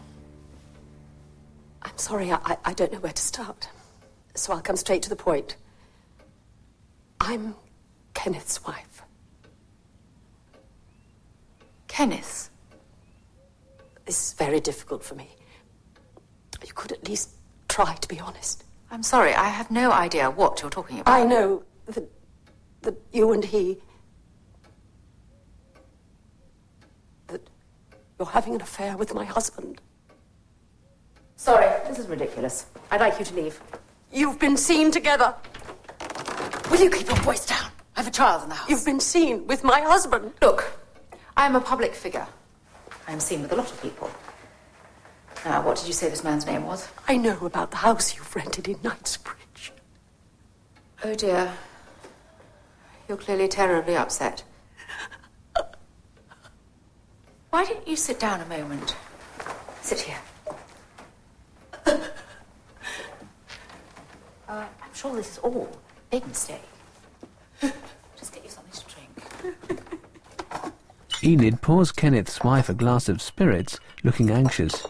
I'm sorry, I don't know where to start. So I'll come straight to the point. I'm Kenneth's wife. Kenneth? This is very difficult for me. You could at least try to be honest. I'm sorry, I have no idea what you're talking about. I know that you and he... that you're having an affair with my husband. Sorry, this is ridiculous. I'd like you to leave. You've been seen together. Will you keep your voice down? I have a child in the house. You've been seen with my husband. Look, I am a public figure. I am seen with a lot of people. Now, what did you say this man's name was? I know about the house you've rented in Knightsbridge. Oh, dear. You're clearly terribly upset. Why don't you sit down a moment? Sit here. I'm sure this is all a big mistake. Just get you something to drink. Enid pours Kenneth's wife a glass of spirits, looking anxious.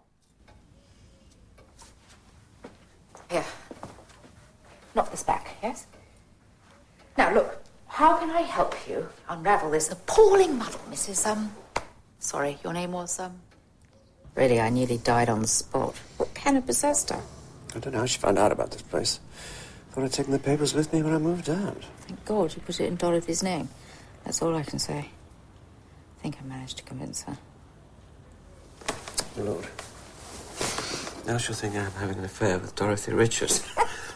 Here. Knock this back, yes? Now, look, how can I help you unravel this appalling muddle, Mrs. Sorry, your name was, Really, I nearly died on the spot. What can have possessed her? I don't know how she found out about this place. Thought I'd taken the papers with me when I moved out. Thank God you put it in Dorothy's name. That's all I can say. I think I managed to convince her. Lord. Now she'll think I'm having an affair with Dorothy Richards.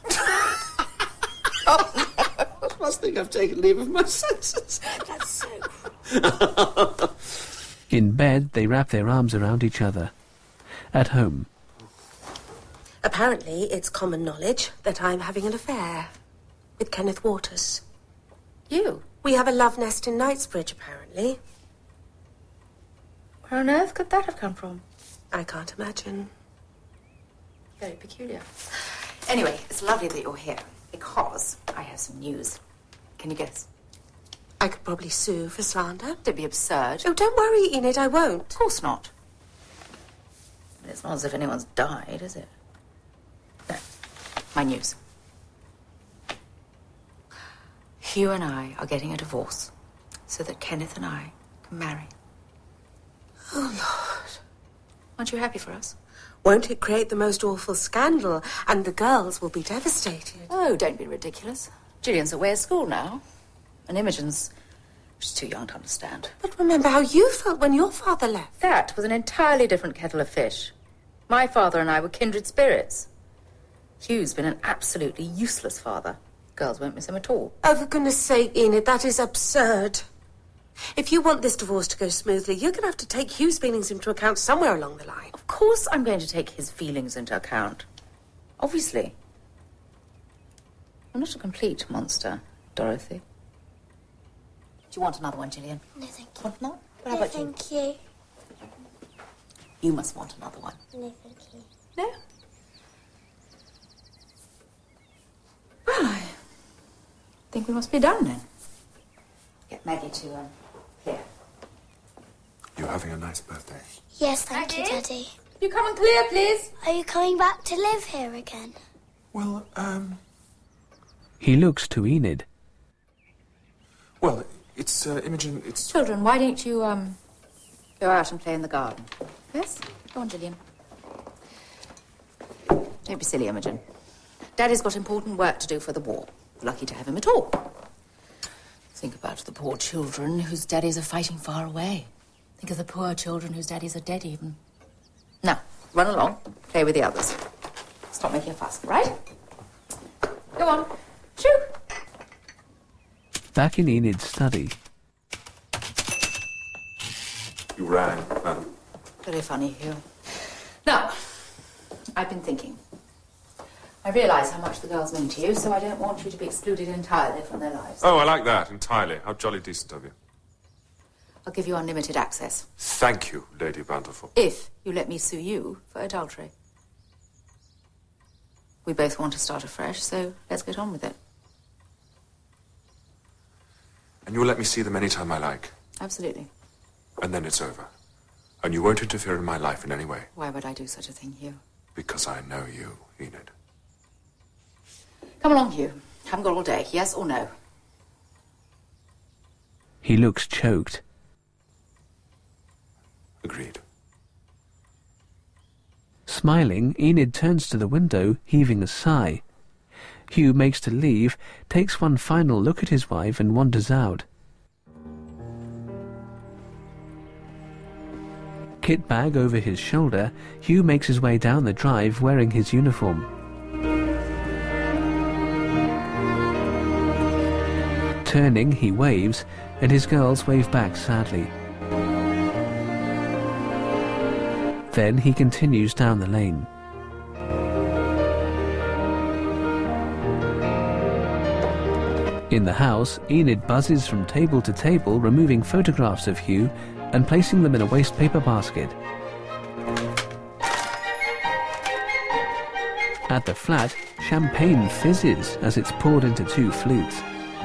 Oh, no. I must think I've taken leave of my senses. That's so cruel. In bed, they wrap their arms around each other. At home. Apparently, it's common knowledge that I'm having an affair with Kenneth Waters. You? We have a love nest in Knightsbridge, apparently. Where on earth could that have come from? I can't imagine. Very peculiar. Anyway, it's lovely that you're here, because I have some news. Can you guess? I could probably sue for slander. Don't be absurd. Oh, don't worry, Enid, I won't. Of course not. But it's not as if anyone's died, is it? No. My news. Hugh and I are getting a divorce so that Kenneth and I can marry. Oh, Lord. Aren't you happy for us? Won't it create the most awful scandal? And the girls will be devastated. Oh, don't be ridiculous. Gillian's away at school now. And Imogen's... she's too young to understand. But remember how you felt when your father left. That was an entirely different kettle of fish. My father and I were kindred spirits. Hugh's been an absolutely useless father. Girls won't miss him at all. Oh, for goodness sake, Enid, that is absurd. If you want this divorce to go smoothly, you're going to have to take Hugh's feelings into account somewhere along the line. Of course I'm going to take his feelings into account. Obviously. I'm not a complete monster, Dorothy. Do you want another one, Gillian? No, thank you. Want more? What about you? Thank you. You must want another one. No, thank you. No? Well, I think we must be done then. Get Maggie to, here. You're having a nice birthday. Yes, thank you, Daddy. You come and clear, please. Are you coming back to live here again? Well, He looks to Enid. Well, it's, Imogen, it's... Children, why don't you, go out and play in the garden? Yes? Go on, Gillian. Don't be silly, Imogen. Daddy's got important work to do for the war. Lucky to have him at all. Think about the poor children whose daddies are fighting far away. Think of the poor children whose daddies are dead even. Now, run along, play with the others. Stop making a fuss, right? Go on. Shoo! Back in Enid's study. You rang, madam. Very funny, Hugh. Now, I've been thinking. I realise how much the girls mean to you, so I don't want you to be excluded entirely from their lives. Oh, I like that, entirely. How jolly decent of you. I'll give you unlimited access. Thank you, Lady Bountiful. If you let me sue you for adultery. We both want to start afresh, so let's get on with it. And you'll let me see them any time I like. Absolutely. And then it's over. And you won't interfere in my life in any way. Why would I do such a thing, Hugh? Because I know you, Enid. Come along, Hugh. Haven't got all day, yes or no? He looks choked. Agreed. Smiling, Enid turns to the window, heaving a sigh. Hugh makes to leave, takes one final look at his wife and wanders out. Kit bag over his shoulder, Hugh makes his way down the drive wearing his uniform. Turning, he waves, and his girls wave back sadly. Then he continues down the lane. In the house, Enid buzzes from table to table, removing photographs of Hugh and placing them in a wastepaper basket. At the flat, champagne fizzes as it's poured into 2 flutes.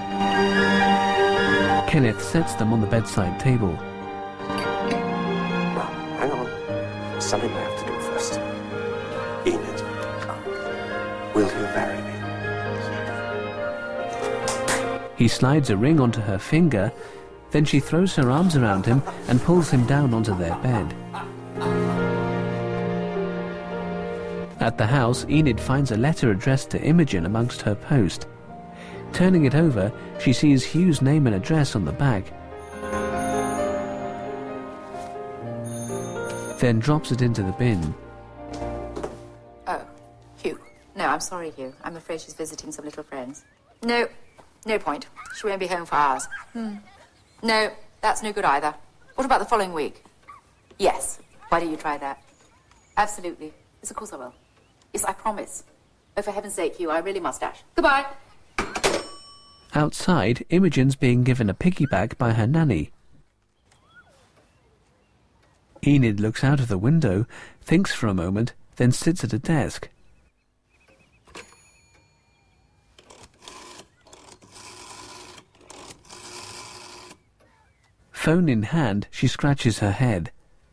Kenneth sets them on the bedside table. Hang on. Something I have to do first. Enid, will you marry me? He slides a ring onto her finger, then she throws her arms around him and pulls him down onto their bed. At the house, Enid finds a letter addressed to Imogen amongst her post. Turning it over, she sees Hugh's name and address on the back, then drops it into the bin. Oh, Hugh. No, I'm sorry, Hugh. I'm afraid she's visiting some little friends. No point. She won't be home for hours. No, that's no good either. What about the following week? Yes. Why don't you try that? Absolutely. Yes, of course I will. Yes, I promise. Oh, for heaven's sake, Hugh, I really must dash. Goodbye. Outside, Imogen's being given a piggyback by her nanny. Enid looks out of the window, thinks for a moment, then sits at a desk. Phone in hand, she scratches her head.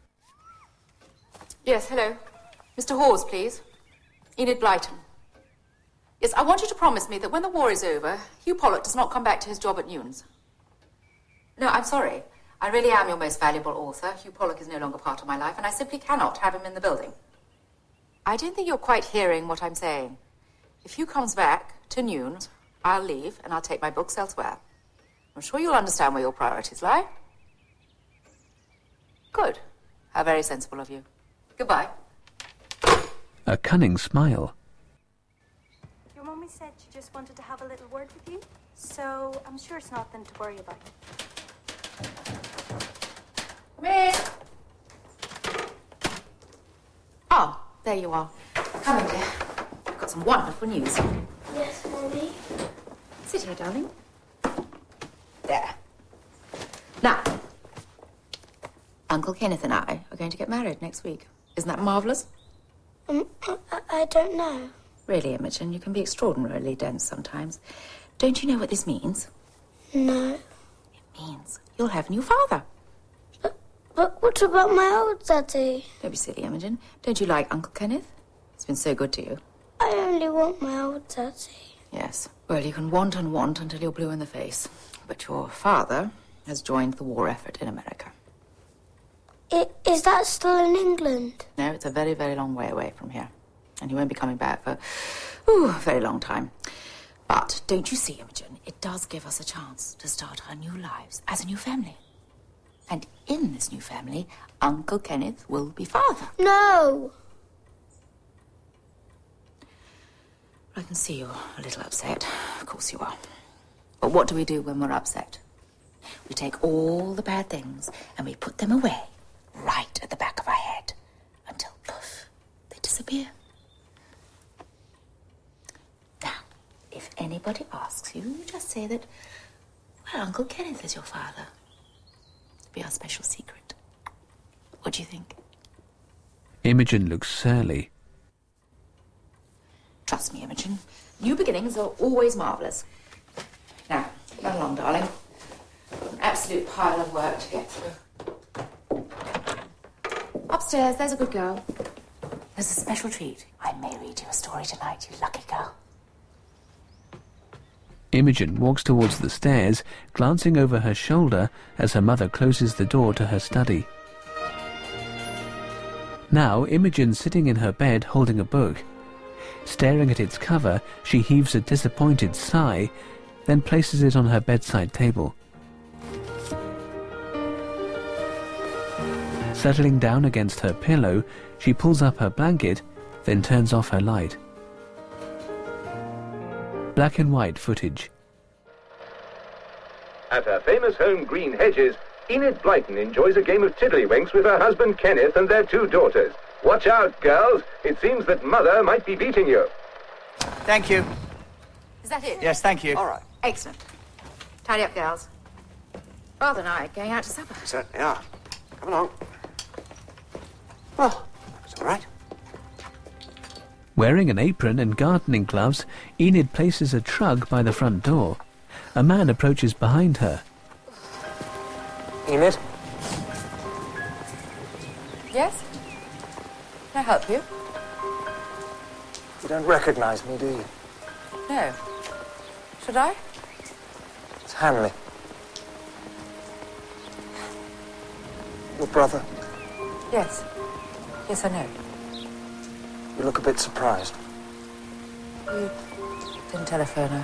Yes, hello. Mr. Hawes, please. Enid Blyton. Yes, I want you to promise me that when the war is over, Hugh Pollock does not come back to his job at Newnes. No, I'm sorry. I really am your most valuable author. Hugh Pollock is no longer part of my life, and I simply cannot have him in the building. I don't think you're quite hearing what I'm saying. If Hugh comes back to Newnes, I'll leave and I'll take my books elsewhere. I'm sure you'll understand where your priorities lie. Good. How very sensible of you. Goodbye. A cunning smile. Your mummy said she just wanted to have a little word with you, so I'm sure it's nothing to worry about. Miss! Oh, there you are. Come in, dear. I've got some wonderful news. Yes, Mummy? Sit here, darling. There. Now, Uncle Kenneth and I are going to get married next week. Isn't that marvellous? I don't know. Really, Imogen, you can be extraordinarily dense sometimes. Don't you know what this means? No. It means you'll have a new father. But what about my old daddy? Don't be silly, Imogen. Don't you like Uncle Kenneth? He's been so good to you. I only want my old daddy. Yes. Well, you can want and want until you're blue in the face. But your father has joined the war effort in America. Is that still in England? No, it's a very, very long way away from here. And he won't be coming back for, a very long time. But don't you see, Imogen, it does give us a chance to start our new lives as a new family. And in this new family, Uncle Kenneth will be father. No! I can see you're a little upset. Of course you are. But what do we do when we're upset? We take all the bad things and we put them away, right at the back of our head, until, poof, they disappear. Now, if anybody asks you, you just say that, well, Uncle Kenneth is your father. It'll be our special secret. What do you think? Imogen looks surly. Trust me, Imogen. New beginnings are always marvellous. Now, run along, darling. An absolute pile of work to get through. Upstairs, there's a good girl. There's a special treat. I may read you a story tonight, you lucky girl. Imogen walks towards the stairs, glancing over her shoulder as her mother closes the door to her study. Now, Imogen's sitting in her bed holding a book. Staring at its cover, she heaves a disappointed sigh, then places it on her bedside table. Settling down against her pillow, she pulls up her blanket, then turns off her light. Black and white footage. At her famous home Green Hedges, Enid Blyton enjoys a game of tiddlywinks with her husband Kenneth and their 2 daughters. Watch out, girls. It seems that Mother might be beating you. Thank you. Is that it? Yes, thank you. All right. Excellent. Tidy up, girls. Father and I are going out to supper. Certainly are. Come along. Well, it's all right. Wearing an apron and gardening gloves, Enid places a trug by the front door. A man approaches behind her. Enid? Yes? Can I help you? You don't recognize me, do you? No. Should I? It's Hanley. Your brother. Yes. Yes, I know. You look a bit surprised. You didn't telephone her.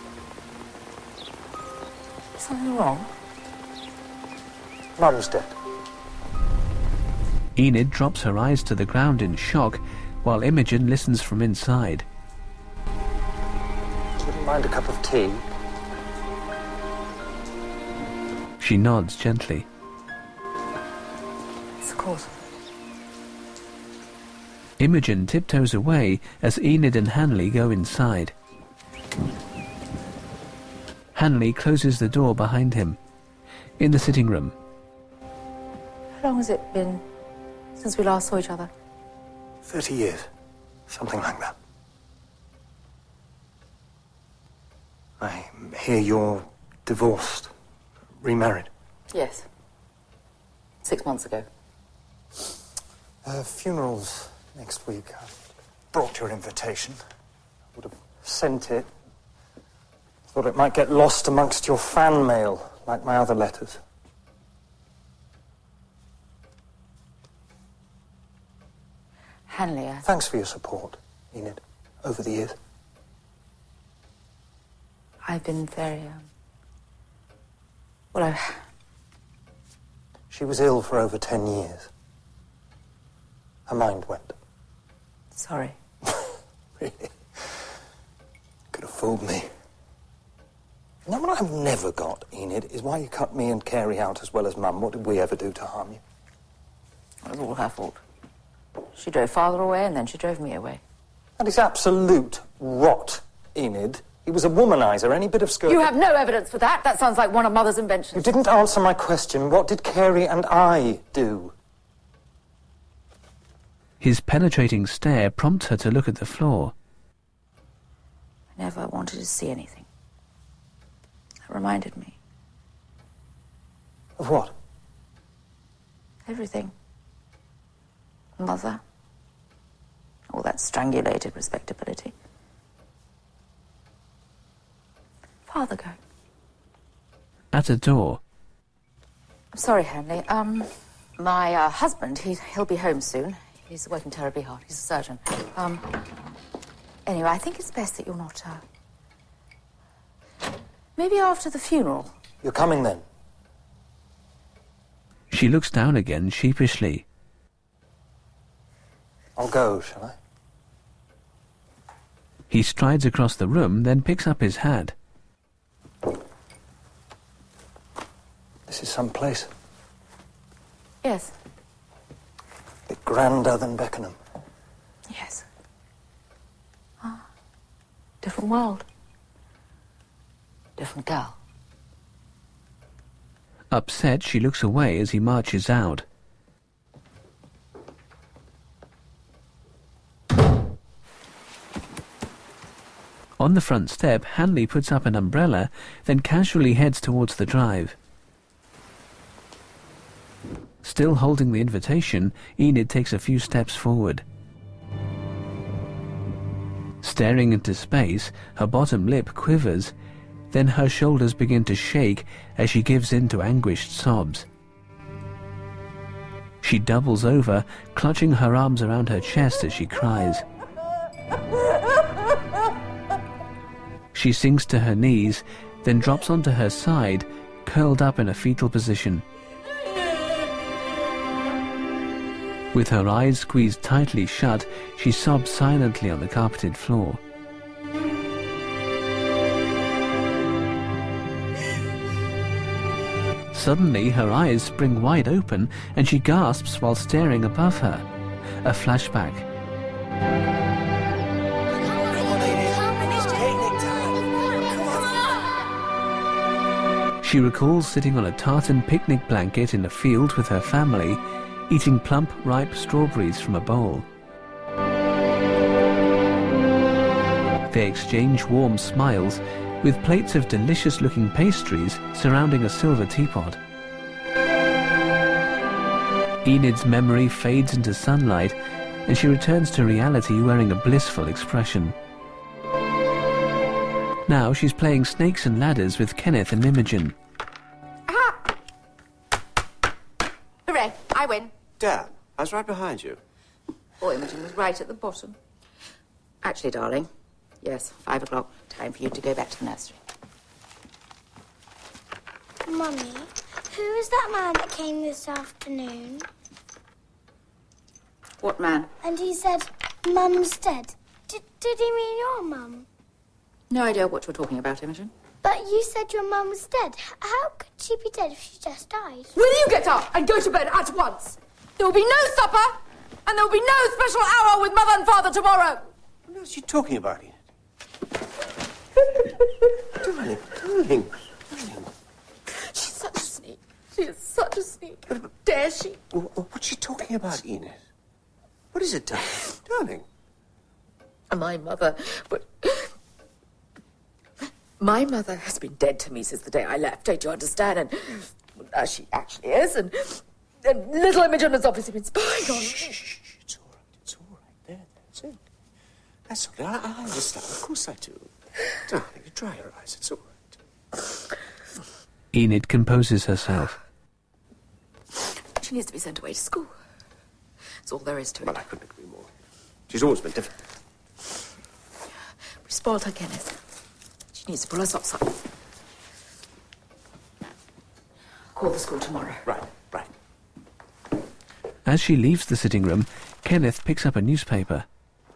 Is something wrong? Mum's dead. Enid drops her eyes to the ground in shock, while Imogen listens from inside. Wouldn't mind a cup of tea? She nods gently. Yes, of course. Imogen tiptoes away as Enid and Hanley go inside. Hanley closes the door behind him. In the sitting room. How long has it been since we last saw each other? 30 years. Something like that. I hear you're divorced. Remarried. Yes. 6 months ago. Funeral's next week. I brought your invitation. Would have sent it. Thought it might get lost amongst your fan mail, like my other letters. Hanley, Thanks for your support, Enid, over the years. I've been very, She was ill for over 10 years. Her mind went. Sorry. Really? Could have fooled me. You know what I've never got, Enid, is why you cut me and Carey out as well as Mum. What did we ever do to harm you? It was all her fault. She drove Father away and then she drove me away. That is absolute rot, Enid. He was a womanizer. Any bit of skirt... You have no evidence for that. That sounds like one of Mother's inventions. You didn't answer my question. What did Carey and I do? His penetrating stare prompts her to look at the floor. I never wanted to see anything. That reminded me. Of what? Everything. Mother. All that strangulated respectability. Father going. At a door. I'm sorry, Hanley. My husband, he'll be home soon. He's working terribly hard. He's a surgeon. Anyway, I think it's best that you're not, maybe after the funeral. You're coming then? She looks down again sheepishly. I'll go, shall I? He strides across the room, then picks up his hat. This is some place. Yes. A bit grander than Beckenham. Yes. Different world. Different girl. Upset, she looks away as he marches out. On the front step, Hanley puts up an umbrella, then casually heads towards the drive. Still holding the invitation, Enid takes a few steps forward. Staring into space, her bottom lip quivers, then her shoulders begin to shake as she gives in to anguished sobs. She doubles over, clutching her arms around her chest as she cries. She sinks to her knees, then drops onto her side, curled up in a fetal position. With her eyes squeezed tightly shut, she sobs silently on the carpeted floor. Suddenly, her eyes spring wide open and she gasps while staring above her. A flashback. She recalls sitting on a tartan picnic blanket in a field with her family, eating plump, ripe strawberries from a bowl. They exchange warm smiles, with plates of delicious-looking pastries surrounding a silver teapot. Enid's memory fades into sunlight, and she returns to reality wearing a blissful expression. Now she's playing snakes and ladders with Kenneth and Imogen. Aha! Hooray, I win. Dad, I was right behind you. Poor Imogen was right at the bottom. Actually, darling, yes, 5 o'clock. Time for you to go back to the nursery. Mummy, who was that man that came this afternoon? What man? And he said, Mum's dead. Did he mean your mum? No idea what you're talking about, Imogen. But you said your mum was dead. How could she be dead if she just died? Will you get up and go to bed at once? There will be no supper, and there will be no special hour with Mother and Father tomorrow. What else are you talking about, Enid? Darling, darling. She's such a sneak. She is such a sneak. How dare she? What's she talking about, Enid? What is it, darling? Darling. My mother, but... My mother has been dead to me since the day I left, don't you understand? And as she actually is, and little Imogen has obviously been spying on me. Shh, it's all right, it's all right. There, that's it. That's all right, I understand, of course I do. Darling, dry your eyes, it's all right. Enid composes herself. She needs to be sent away to school. That's all there is to it. Well, I couldn't agree more. She's always been different. We spoiled her, Kenneth. She needs to pull her socks up. Call the school tomorrow. Right. As she leaves the sitting room, Kenneth picks up a newspaper.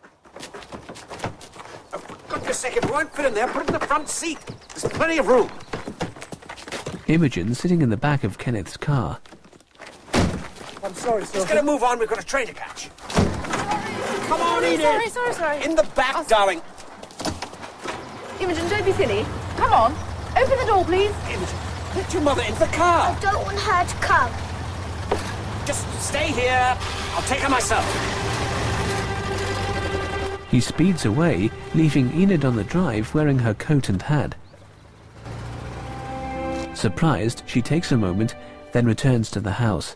Oh, for goodness sake, if it won't fit in there, put it in the front seat. There's plenty of room. Imogen sitting in the back of Kenneth's car. I'm sorry, sir. Let's get a move on. We've got a train to catch. Come on, Enid. Sorry. In the back, darling. Imogen, don't be silly. Come on. Open the door, please. Imogen, let your mother into the car. I don't want her to come. Just stay here. I'll take her myself. He speeds away, leaving Enid on the drive wearing her coat and hat. Surprised, she takes a moment, then returns to the house.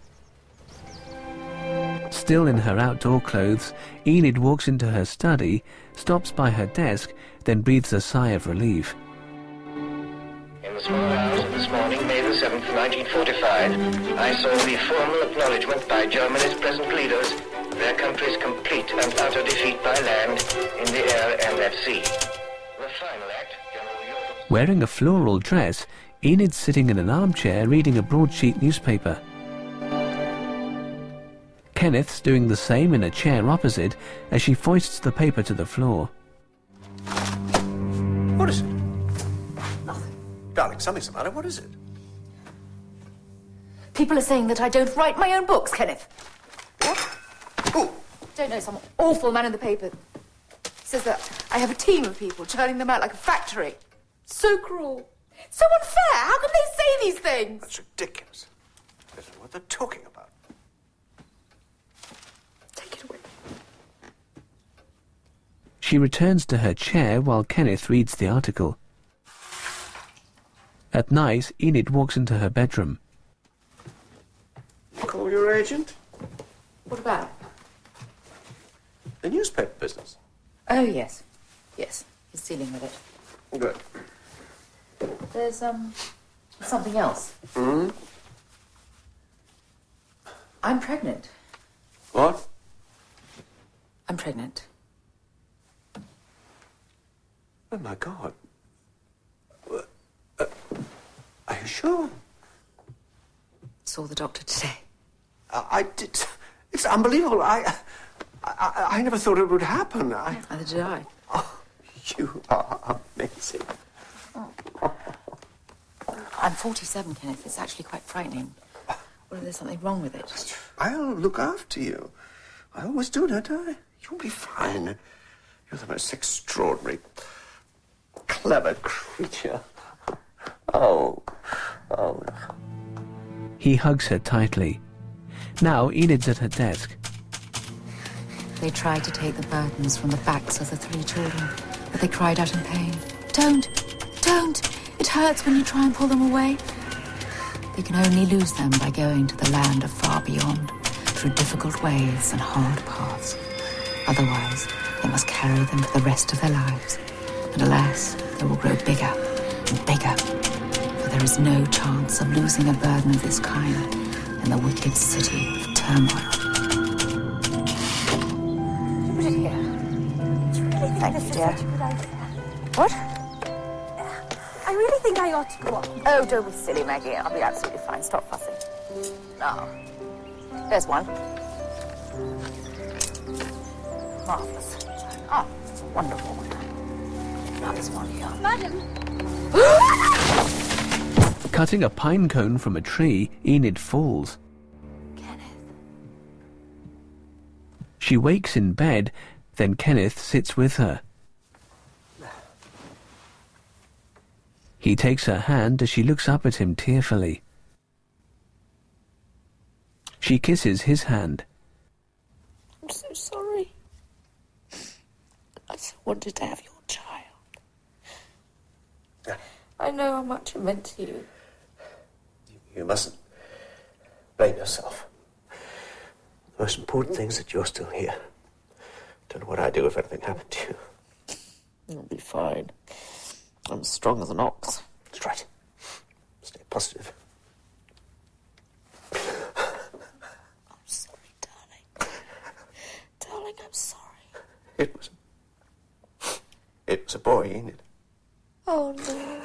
Still in her outdoor clothes, Enid walks into her study, stops by her desk, then breathes a sigh of relief. In the small hours of this morning, May the 7th, 1945, I saw the formal acknowledgement by Germany's present leaders of their country's complete and utter defeat by land, in the air and at sea. The final act, General Jodl... Wearing a floral dress, Enid's sitting in an armchair reading a broadsheet newspaper. Kenneth's doing the same in a chair opposite as she foists the paper to the floor. What is it? Nothing. Darling, something's the matter. What is it? People are saying that I don't write my own books, Kenneth. What? Who? Don't know, some awful man in the paper. Says that I have a team of people churning them out like a factory. So cruel. So unfair. How can they say these things? That's ridiculous. That's what they're talking about. Take it away. She returns to her chair while Kenneth reads the article. At night, Enid walks into her bedroom. Call your agent? What about? The newspaper business. Oh, yes. Yes, he's dealing with it. Good. There's, something else. Hmm? I'm pregnant. What? I'm pregnant. Oh, my God. Are you sure? Saw the doctor today. I did. It's unbelievable. I never thought it would happen. Neither did I. Oh, you are amazing. I'm 47, Kenneth. It's actually quite frightening. What if there's something wrong with it? I'll look after you. I always do, don't I? You'll be fine. You're the most extraordinary, clever creature. Oh. He hugs her tightly. Now Enid's at her desk. They tried to take the burdens from the backs of the 3 children, but they cried out in pain. Don't! It hurts when you try and pull them away. They can only lose them by going to the land of far beyond, through difficult ways and hard paths. Otherwise, they must carry them for the rest of their lives. And alas, they will grow bigger and bigger, for there is no chance of losing a burden of this kind in the wicked city of turmoil. Put it here. Thanks, dear. What? I really think I ought to go up. Oh, don't be silly, Maggie. I'll be absolutely fine. Stop fussing. Now, there's one. Marvellous. Ah, it's a wonderful one. Now this one here. Madam! Cutting a pine cone from a tree, Enid falls. She wakes in bed, then Kenneth sits with her. He takes her hand as she looks up at him tearfully. She kisses his hand. I'm so sorry. I so wanted to have your child. I know how much it meant to you. You mustn't blame yourself. The most important thing is that you're still here. Don't know what I'd do if anything happened to you. You'll be fine. I'm strong as an ox. That's right. Stay positive. I'm sorry, darling. Darling, I'm sorry. It was a boy, Enid. Oh, no.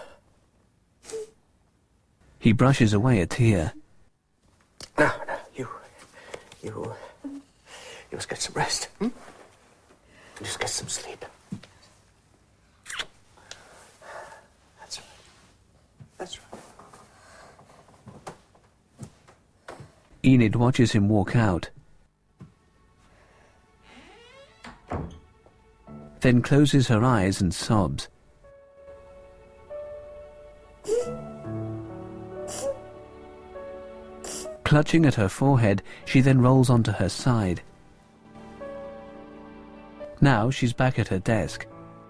He brushes away a tear. No, you must get some rest. Just get some sleep. That's right. Enid watches him walk out. Then closes her eyes and sobs. Clutching at her forehead, she then rolls onto her side. Now she's back at her desk.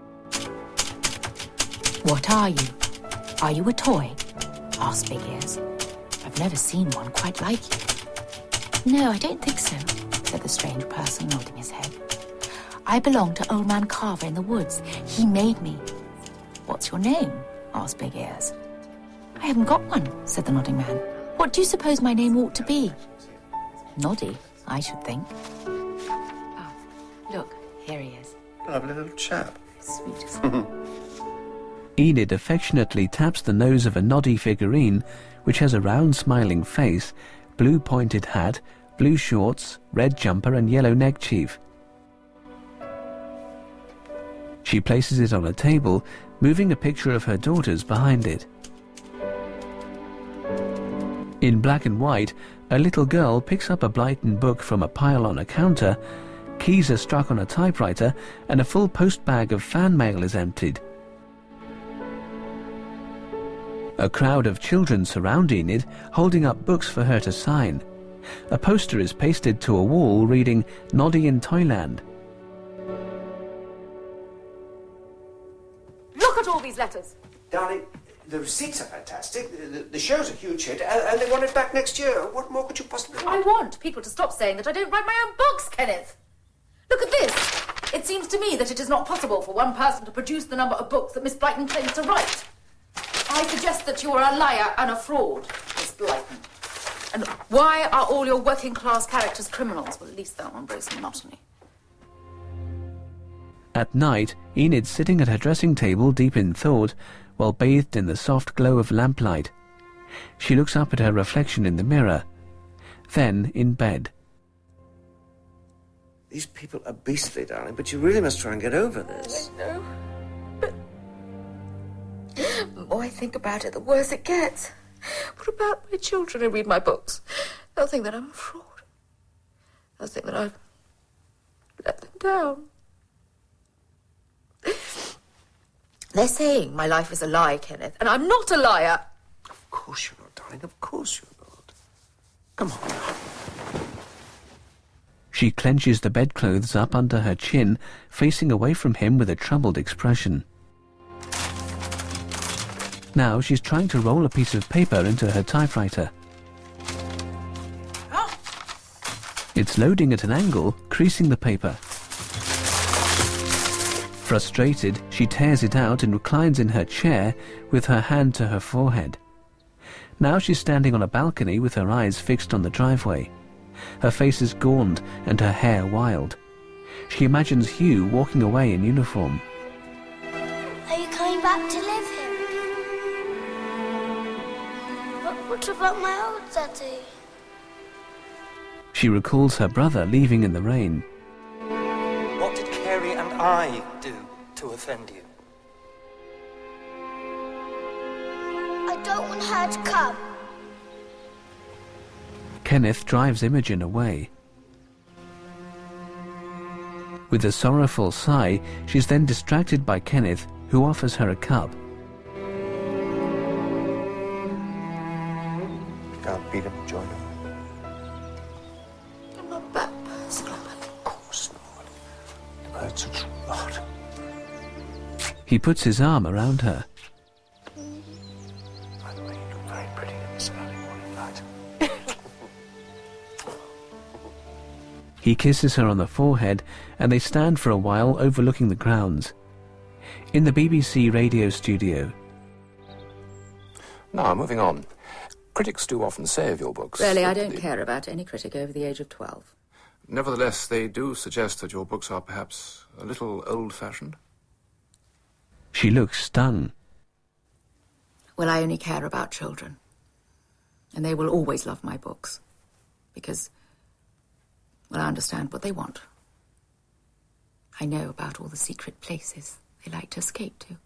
What are you? Are you a toy? Asked Big Ears. I've never seen one quite like you. No, I don't think so, said the strange person, nodding his head. I belong to Old Man Carver in the woods. He made me. What's your name? Asked Big Ears. I haven't got one, said the nodding man. What do you suppose my name ought to be? Noddy, I should think. Oh, look, here he is. Lovely little chap. Sweet as Enid affectionately taps the nose of a noddy figurine, which has a round smiling face, blue pointed hat, blue shorts, red jumper and yellow neckerchief. She places it on a table, moving a picture of her daughters behind it. In black and white, a little girl picks up a Blyton book from a pile on a counter, keys are struck on a typewriter, and a full post bag of fan mail is emptied. A crowd of children surround Enid, holding up books for her to sign. A poster is pasted to a wall reading, "Noddy in Toyland." Look at all these letters. Darling, the receipts are fantastic. The show's a huge hit, and they want it back next year. What more could you possibly want? I want people to stop saying that I don't write my own books, Kenneth. Look at this. It seems to me that it is not possible for one person to produce the number of books that Miss Blyton claims to write. I suggest that you are a liar and a fraud, Miss Blyton. And why are all your working-class characters criminals? Well, at least that one breaks monotony. At night, Enid's sitting at her dressing table deep in thought, while bathed in the soft glow of lamplight. She looks up at her reflection in the mirror. Then, in bed. These people are beastly, darling, but you really must try and get over this. I know. But The more I think about it, the worse it gets. What about my children who read my books? They'll think that I'm a fraud. They'll think that I've let them down. They're saying my life is a lie, Kenneth, and I'm not a liar. Of course you're not, darling. Of course you're not. Come on now. She clenches the bedclothes up under her chin, facing away from him with a troubled expression. Now she's trying to roll a piece of paper into her typewriter. It's loading at an angle, creasing the paper. Frustrated, she tears it out and reclines in her chair with her hand to her forehead. Now she's standing on a balcony with her eyes fixed on the driveway. Her face is gaunt and her hair wild. She imagines Hugh walking away in uniform. Are you coming back to live here again? But what about my old daddy? She recalls her brother leaving in the rain. What did Carrie and I do to offend you? I don't want her to come. Kenneth drives Imogen away. With a sorrowful sigh, she's then distracted by Kenneth, who offers her a cup. Can't beat him, join him. I'm not a bad person. Of course not. You heard such rot. He puts his arm around her. By the way, you look very pretty in this early morning light. He kisses her on the forehead, and they stand for a while overlooking the grounds. In the BBC radio studio. Now, moving on. Critics do often say of your books... Really, I don't care about any critic over the age of 12. Nevertheless, they do suggest that your books are perhaps a little old-fashioned. She looks stung. Well, I only care about children. And they will always love my books. Because, well, I understand what they want. I know about all the secret places they like to escape to.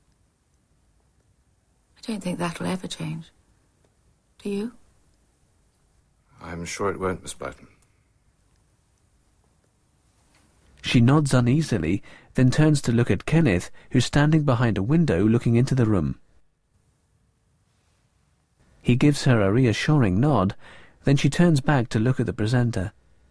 I don't think that'll ever change. Do you? I'm sure it won't, Miss Blyton. She nods uneasily, then turns to look at Kenneth, who's standing behind a window looking into the room. He gives her a reassuring nod, then she turns back to look at the presenter.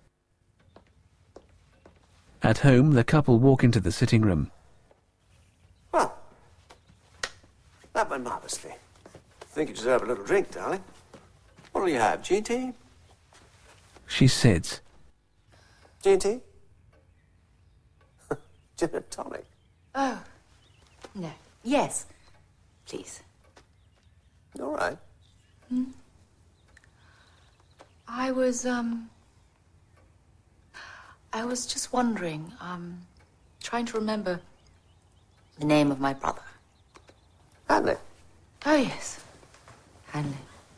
At home, the couple walk into the sitting room. Well, that went marvellously. I think you deserve a little drink, darling. What'll you have, G&T? She sits. G&T? Gin and tonic. Oh, no. Yes, please. All right. I was just wondering, trying to remember the name of my brother. Hanley. Oh, yes. Hanley.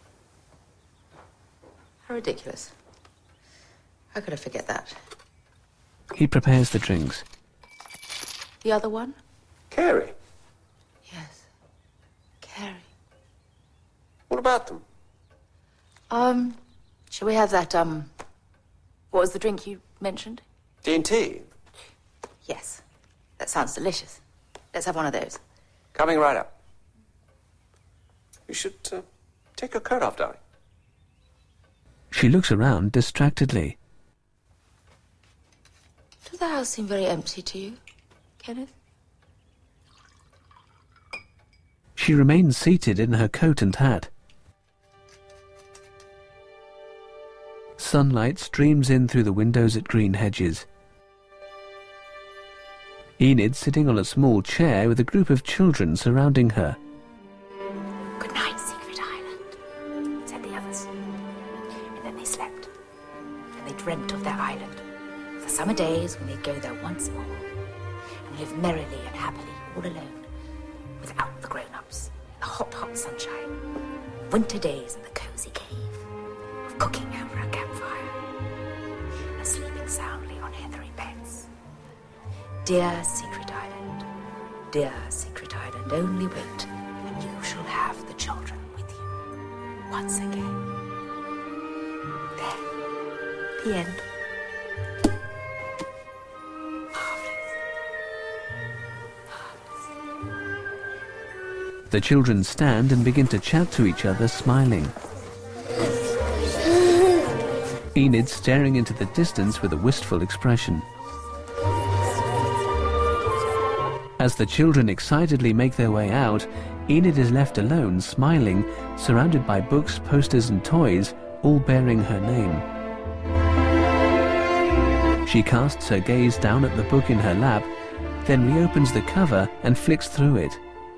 How ridiculous. How could I forget that? He prepares the drinks. The other one? Carrie. Yes. Carrie. What about them? Shall we have that, what was the drink you mentioned? D&T. Yes. That sounds delicious. Let's have one of those. Coming right up. You should take your coat off, darling. She looks around distractedly. Does the house seem very empty to you, Kenneth? She remains seated in her coat and hat. Sunlight streams in through the windows at Green Hedges. Enid sitting on a small chair with a group of children surrounding her. Good night, Secret Island, said the others. And then they slept. And they dreamt of their island. Of the summer days when they'd go there once more. And live merrily and happily, all alone. Without the grown-ups. In the hot, hot sunshine. Winter days in the cozy cave. Of cooking over a campfire. And sleeping soundly on heathery beds. Dear Secret Island, only wait, and you shall once again. There. The end. The children stand and begin to chat to each other, smiling. Enid staring into the distance with a wistful expression. As the children excitedly make their way out, Enid is left alone, smiling, surrounded by books, posters and toys, all bearing her name. She casts her gaze down at the book in her lap, then reopens the cover and flicks through it.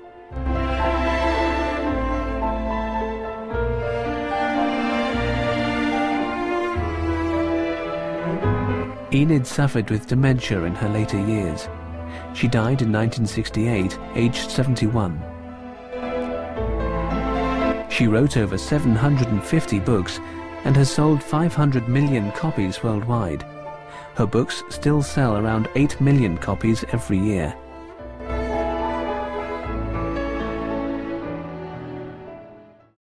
Enid suffered with dementia in her later years. She died in 1968, aged 71. She wrote over 750 books and has sold 500 million copies worldwide. Her books still sell around 8 million copies every year.